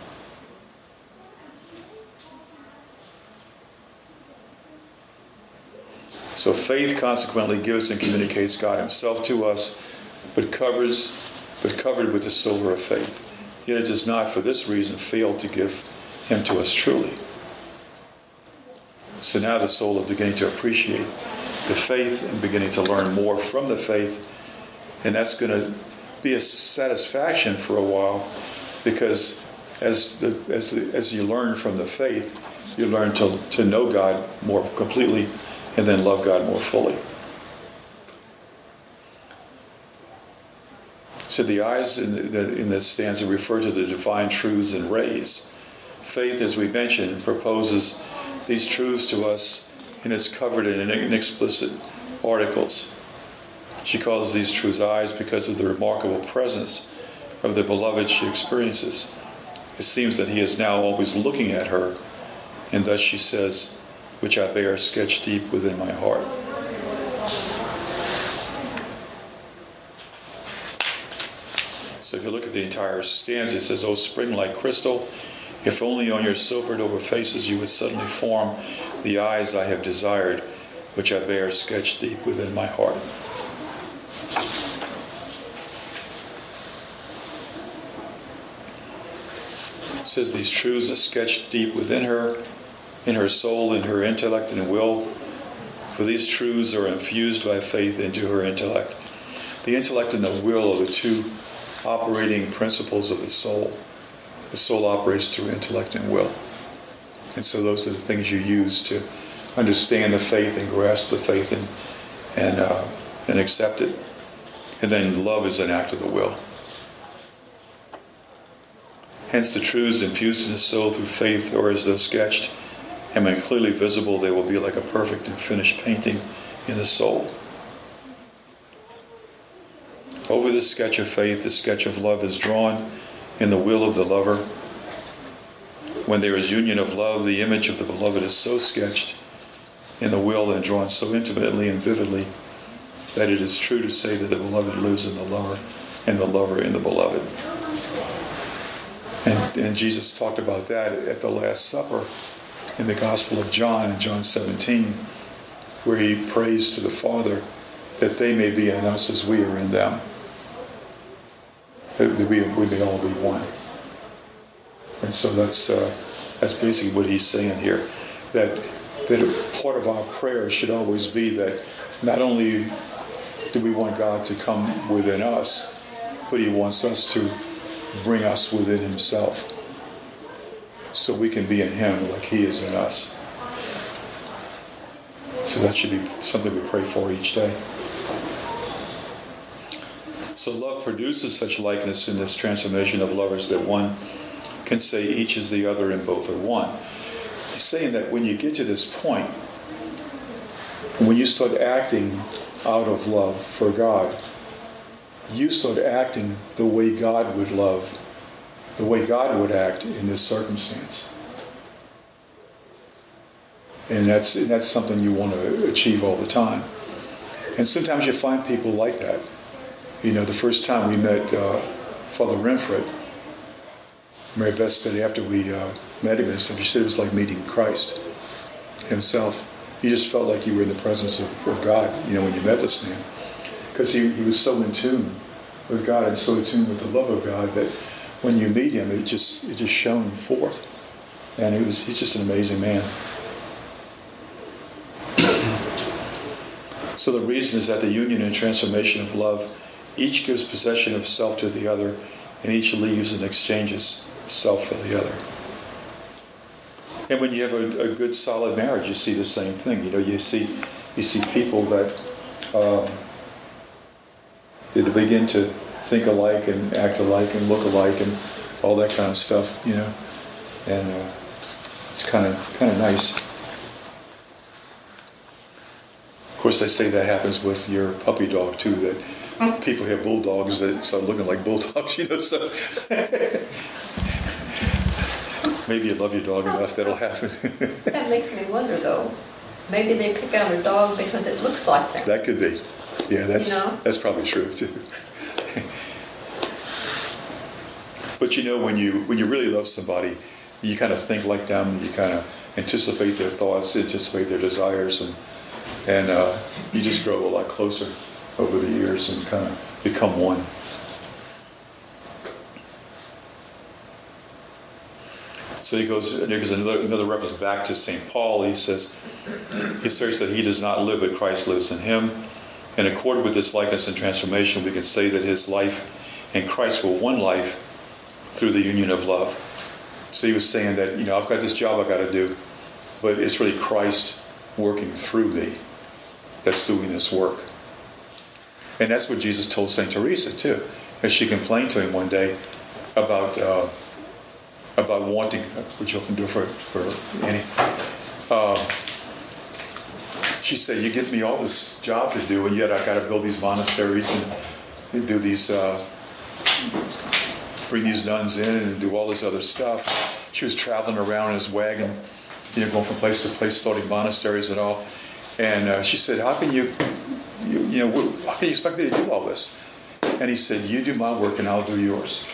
So faith consequently gives and communicates God himself to us, but covers, but covered with the silver of faith. Yet it does not, for this reason, fail to give him to us truly. So now the soul is beginning to appreciate the faith and beginning to learn more from the faith. And that's going to be a satisfaction for a while, because as the, as the, as you learn from the faith, you learn to, to know God more completely and then love God more fully. So the eyes in, the, in this stanza refer to the divine truths and rays. Faith, as we mentioned, proposes these truths to us and is covered in inexplicit articles. She calls these truths eyes because of the remarkable presence of the beloved she experiences. It seems that he is now always looking at her, and thus she says, which I bear sketched deep within my heart. So if you look at the entire stanza, it says, O spring like crystal, if only on your silvered over faces you would suddenly form the eyes I have desired, which I bear sketched deep within my heart. It says these truths are sketched deep within her, in her soul, in her intellect and will, for these truths are infused by faith into her intellect. The intellect and the will are the two operating principles of the soul. The soul operates through intellect and will. And so those are the things you use to understand the faith and grasp the faith and and, uh, and accept it. And then love is an act of the will. Hence the truths infused in the soul through faith, or as though sketched, and when clearly visible, they will be like a perfect and finished painting in the soul. Over this sketch of faith, the sketch of love is drawn in the will of the lover. When there is union of love, the image of the beloved is so sketched in the will and drawn so intimately and vividly that it is true to say that the beloved lives in the lover and the lover in the beloved. And, and Jesus talked about that at the Last Supper in the Gospel of John, in John seventeen, where he prays to the Father that they may be in us as we are in them. That we, we may all be one. And so that's uh, that's basically what he's saying here. That, that part of our prayer should always be that not only do we want God to come within us, but he wants us to bring us within himself, so we can be in him like he is in us. So that should be something we pray for each day. So love produces such likeness in this transformation of lovers that one can say each is the other and both are one. He's saying that when you get to this point, when you start acting out of love for God, you start acting the way God would love, the way God would act in this circumstance. And that's and that's something you want to achieve all the time. And sometimes you find people like that. You know, the first time we met uh, Father Renfred, Mary Beth said after we uh, met him and stuff, he said it was like meeting Christ himself. You just felt like you were in the presence of, of God, you know, when you met this man. Because he, he was so in tune with God and so in tune with the love of God that when you meet him, it just it just shone forth. And he was he's just an amazing man. So the reason is that the union and transformation of love, each gives possession of self to the other, and each leaves and exchanges self for the other. And when you have a, a good, solid marriage, you see the same thing. You know, you see you see people that um, they begin to think alike and act alike and look alike and all that kind of stuff. You know, and uh, it's kind of kind of nice. Of course, they say that happens with your puppy dog too. That people have bulldogs that start looking like bulldogs. You know, so. Maybe you love your dog enough that'll happen. That makes me wonder, though. Maybe they pick out a dog because it looks like them. That could be. Yeah, that's You know? that's probably true too. But you know, when you when you really love somebody, you kind of think like them. You kind of anticipate their thoughts, anticipate their desires, and and uh, you just grow a lot closer over the years and kind of become one. So he goes, there's another, another reference back to Saint Paul. He says, he asserts that he does not live, but Christ lives in him. In accord with this likeness and transformation, we can say that his life and Christ were one life through the union of love. So he was saying that, you know, I've got this job I've got to do, but it's really Christ working through me that's doing this work. And that's what Jesus told Saint Teresa too. As she complained to him one day about... Uh, about wanting, would you open the door for, for Annie? Um, she said, you give me all this job to do, and yet I got to build these monasteries and, and do these, uh, bring these nuns in and do all this other stuff. She was traveling around in his wagon, you know, going from place to place, starting monasteries and all. And uh, she said, how can you, you, you know, how can you expect me to do all this? And he said, you do my work and I'll do yours.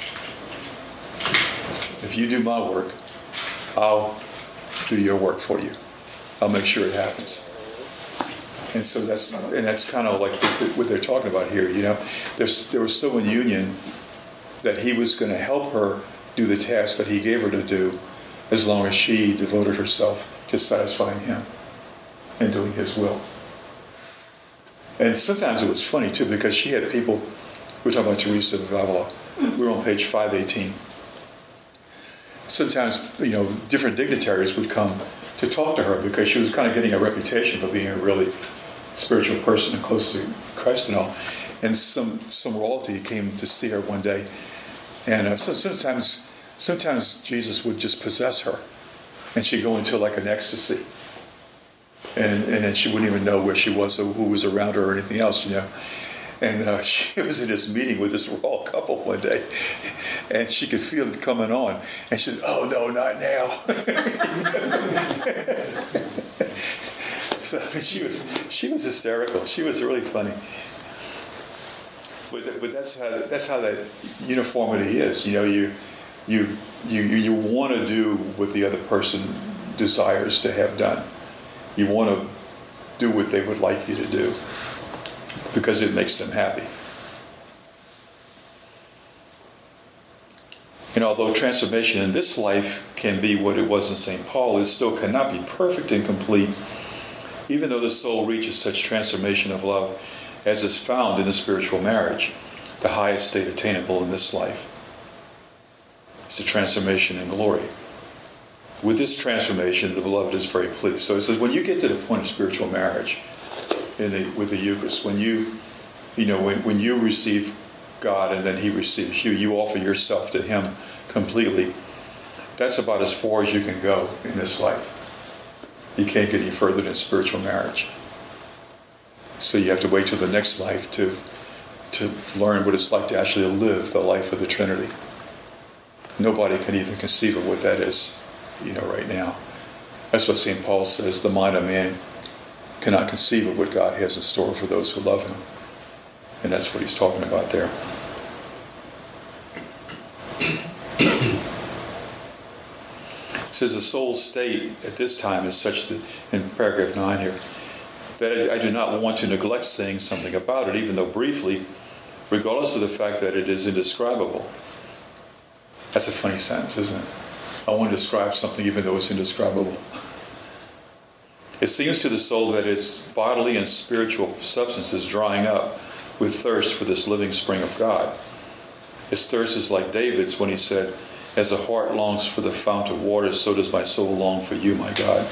If you do my work, I'll do your work for you. I'll make sure it happens. And so that's and that's kind of like what they're talking about here. You know, there's there was so in union that he was going to help her do the task that he gave her to do, as long as she devoted herself to satisfying him and doing his will. And sometimes it was funny too, because she had people. We're talking about Teresa of Avila. We were on page five eighteen. Sometimes, you know, different dignitaries would come to talk to her because she was kind of getting a reputation for being a really spiritual person and close to Christ and all. And some some royalty came to see her one day, and uh, so sometimes sometimes Jesus would just possess her, and she'd go into like an ecstasy, and and then she wouldn't even know where she was or who was around her or anything else, you know. And uh, she was in this meeting with this royal couple one day, and she could feel it coming on. And she said, oh, no, not now. So I mean, she was she was hysterical. She was really funny. But, but that's how that's how that uniformity is. You know, you you you you want to do what the other person desires to have done. You want to do what they would like you to do, because it makes them happy. And although transformation in this life can be what it was in Saint Paul, it still cannot be perfect and complete, even though the soul reaches such transformation of love as is found in the spiritual marriage, the highest state attainable in this life. It's the transformation in glory. With this transformation, the beloved is very pleased. So it says, when you get to the point of spiritual marriage, in the, with the Eucharist, when you, you know, when, when you receive God and then He receives you, you offer yourself to Him completely. That's about as far as you can go in this life. You can't get any further than spiritual marriage. So you have to wait till the next life to to learn what it's like to actually live the life of the Trinity. Nobody can even conceive of what that is, you know, right now. That's what Saint Paul says, the mind of man cannot conceive of what God has in store for those who love Him. And that's what he's talking about there. says the soul's state at this time is such that, in paragraph nine here, that I, I do not want to neglect saying something about it, even though briefly, regardless of the fact that it is indescribable. That's a funny sentence, isn't it? I want to describe something even though it's indescribable. It seems to the soul that its bodily and spiritual substance is drying up with thirst for this living spring of God. Its thirst is like David's when he said, "As a heart longs for the fount of waters, so does my soul long for you, my God."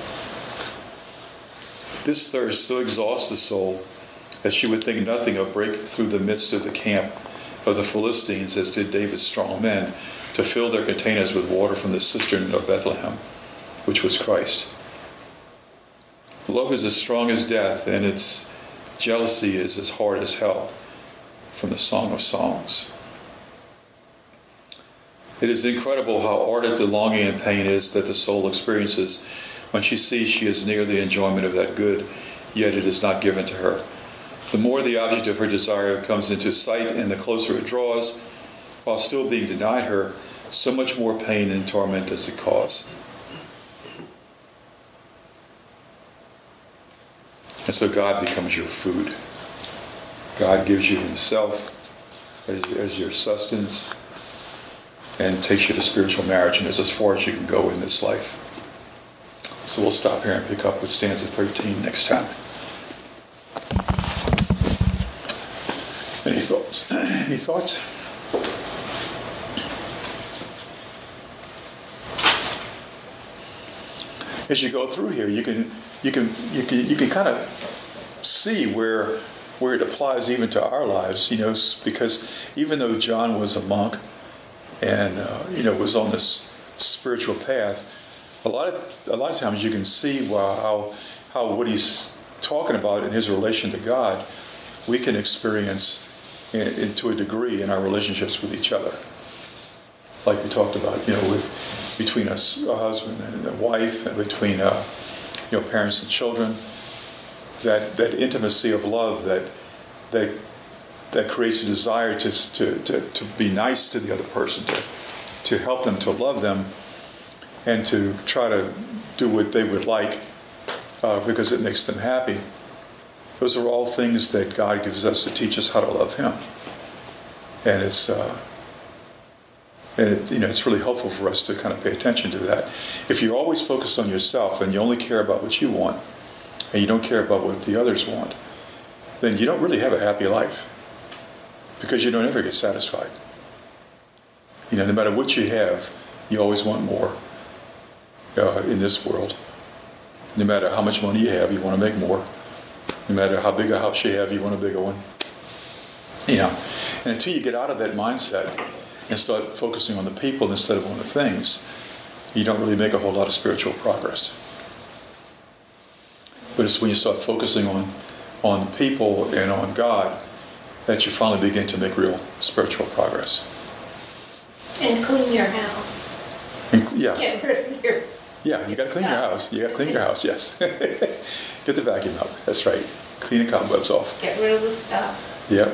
This thirst so exhausts the soul that she would think nothing of breaking through the midst of the camp of the Philistines, as did David's strong men, to fill their containers with water from the cistern of Bethlehem, which was Christ. Love is as strong as death, and its jealousy is as hard as hell, from the Song of Songs. It is incredible how ardent the longing and pain is that the soul experiences when she sees she is near the enjoyment of that good, yet it is not given to her. The more the object of her desire comes into sight and the closer it draws, while still being denied her, so much more pain and torment does it cause. And so God becomes your food. God gives you himself as, as your sustenance and takes you to spiritual marriage, and is as far as you can go in this life. So we'll stop here and pick up with stanza thirteen next time. Any thoughts? Any thoughts? As you go through here, you can you can you can you can kind of see where where it applies even to our lives, you know, because even though John was a monk and uh, you know was on this spiritual path, a lot of a lot of times you can see wow, how how what he's talking about in his relation to God, we can experience in, in, to a degree in our relationships with each other. Like we talked about, you know, with between a, a husband and a wife, and between uh, you know parents and children, that that intimacy of love that that that creates a desire to to to, to be nice to the other person, to to help them, to love them, and to try to do what they would like uh, because it makes them happy. Those are all things that God gives us to teach us how to love Him, and it's. Uh, And it, you know, it's really helpful for us to kind of pay attention to that. If you're always focused on yourself and you only care about what you want, and you don't care about what the others want, then you don't really have a happy life, because you don't ever get satisfied. You know, no matter what you have, you always want more uh, in this world. No matter how much money you have, you want to make more. No matter how big a house you have, you want a bigger one. You know, and until you get out of that mindset and start focusing on the people instead of on the things, you don't really make a whole lot of spiritual progress. But it's when you start focusing on, on the people and on God that you finally begin to make real spiritual progress. And clean your house. And, yeah. Get rid of your... Yeah, you got to clean your house. You got to clean your house, yes. Get the vacuum out. That's right. Clean the cobwebs off. Get rid of the stuff. Yep.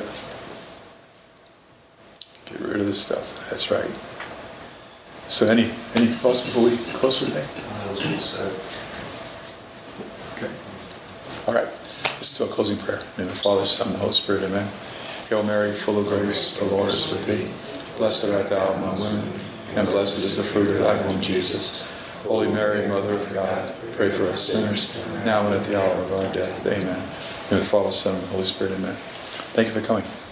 Get rid of this stuff. That's right. So any any thoughts before we close for today? That was good said. Okay. All right. Let's do a closing prayer. In the Father, Son, and the Holy Spirit. Amen. Hail Mary, full of grace, the Lord is with thee. Blessed art thou among women, and blessed is the fruit of thy womb, Jesus. Holy Mary, Mother of God, pray for us sinners, now and at the hour of our death. Amen. In the Father, Son, and the Holy Spirit. Amen. Thank you for coming.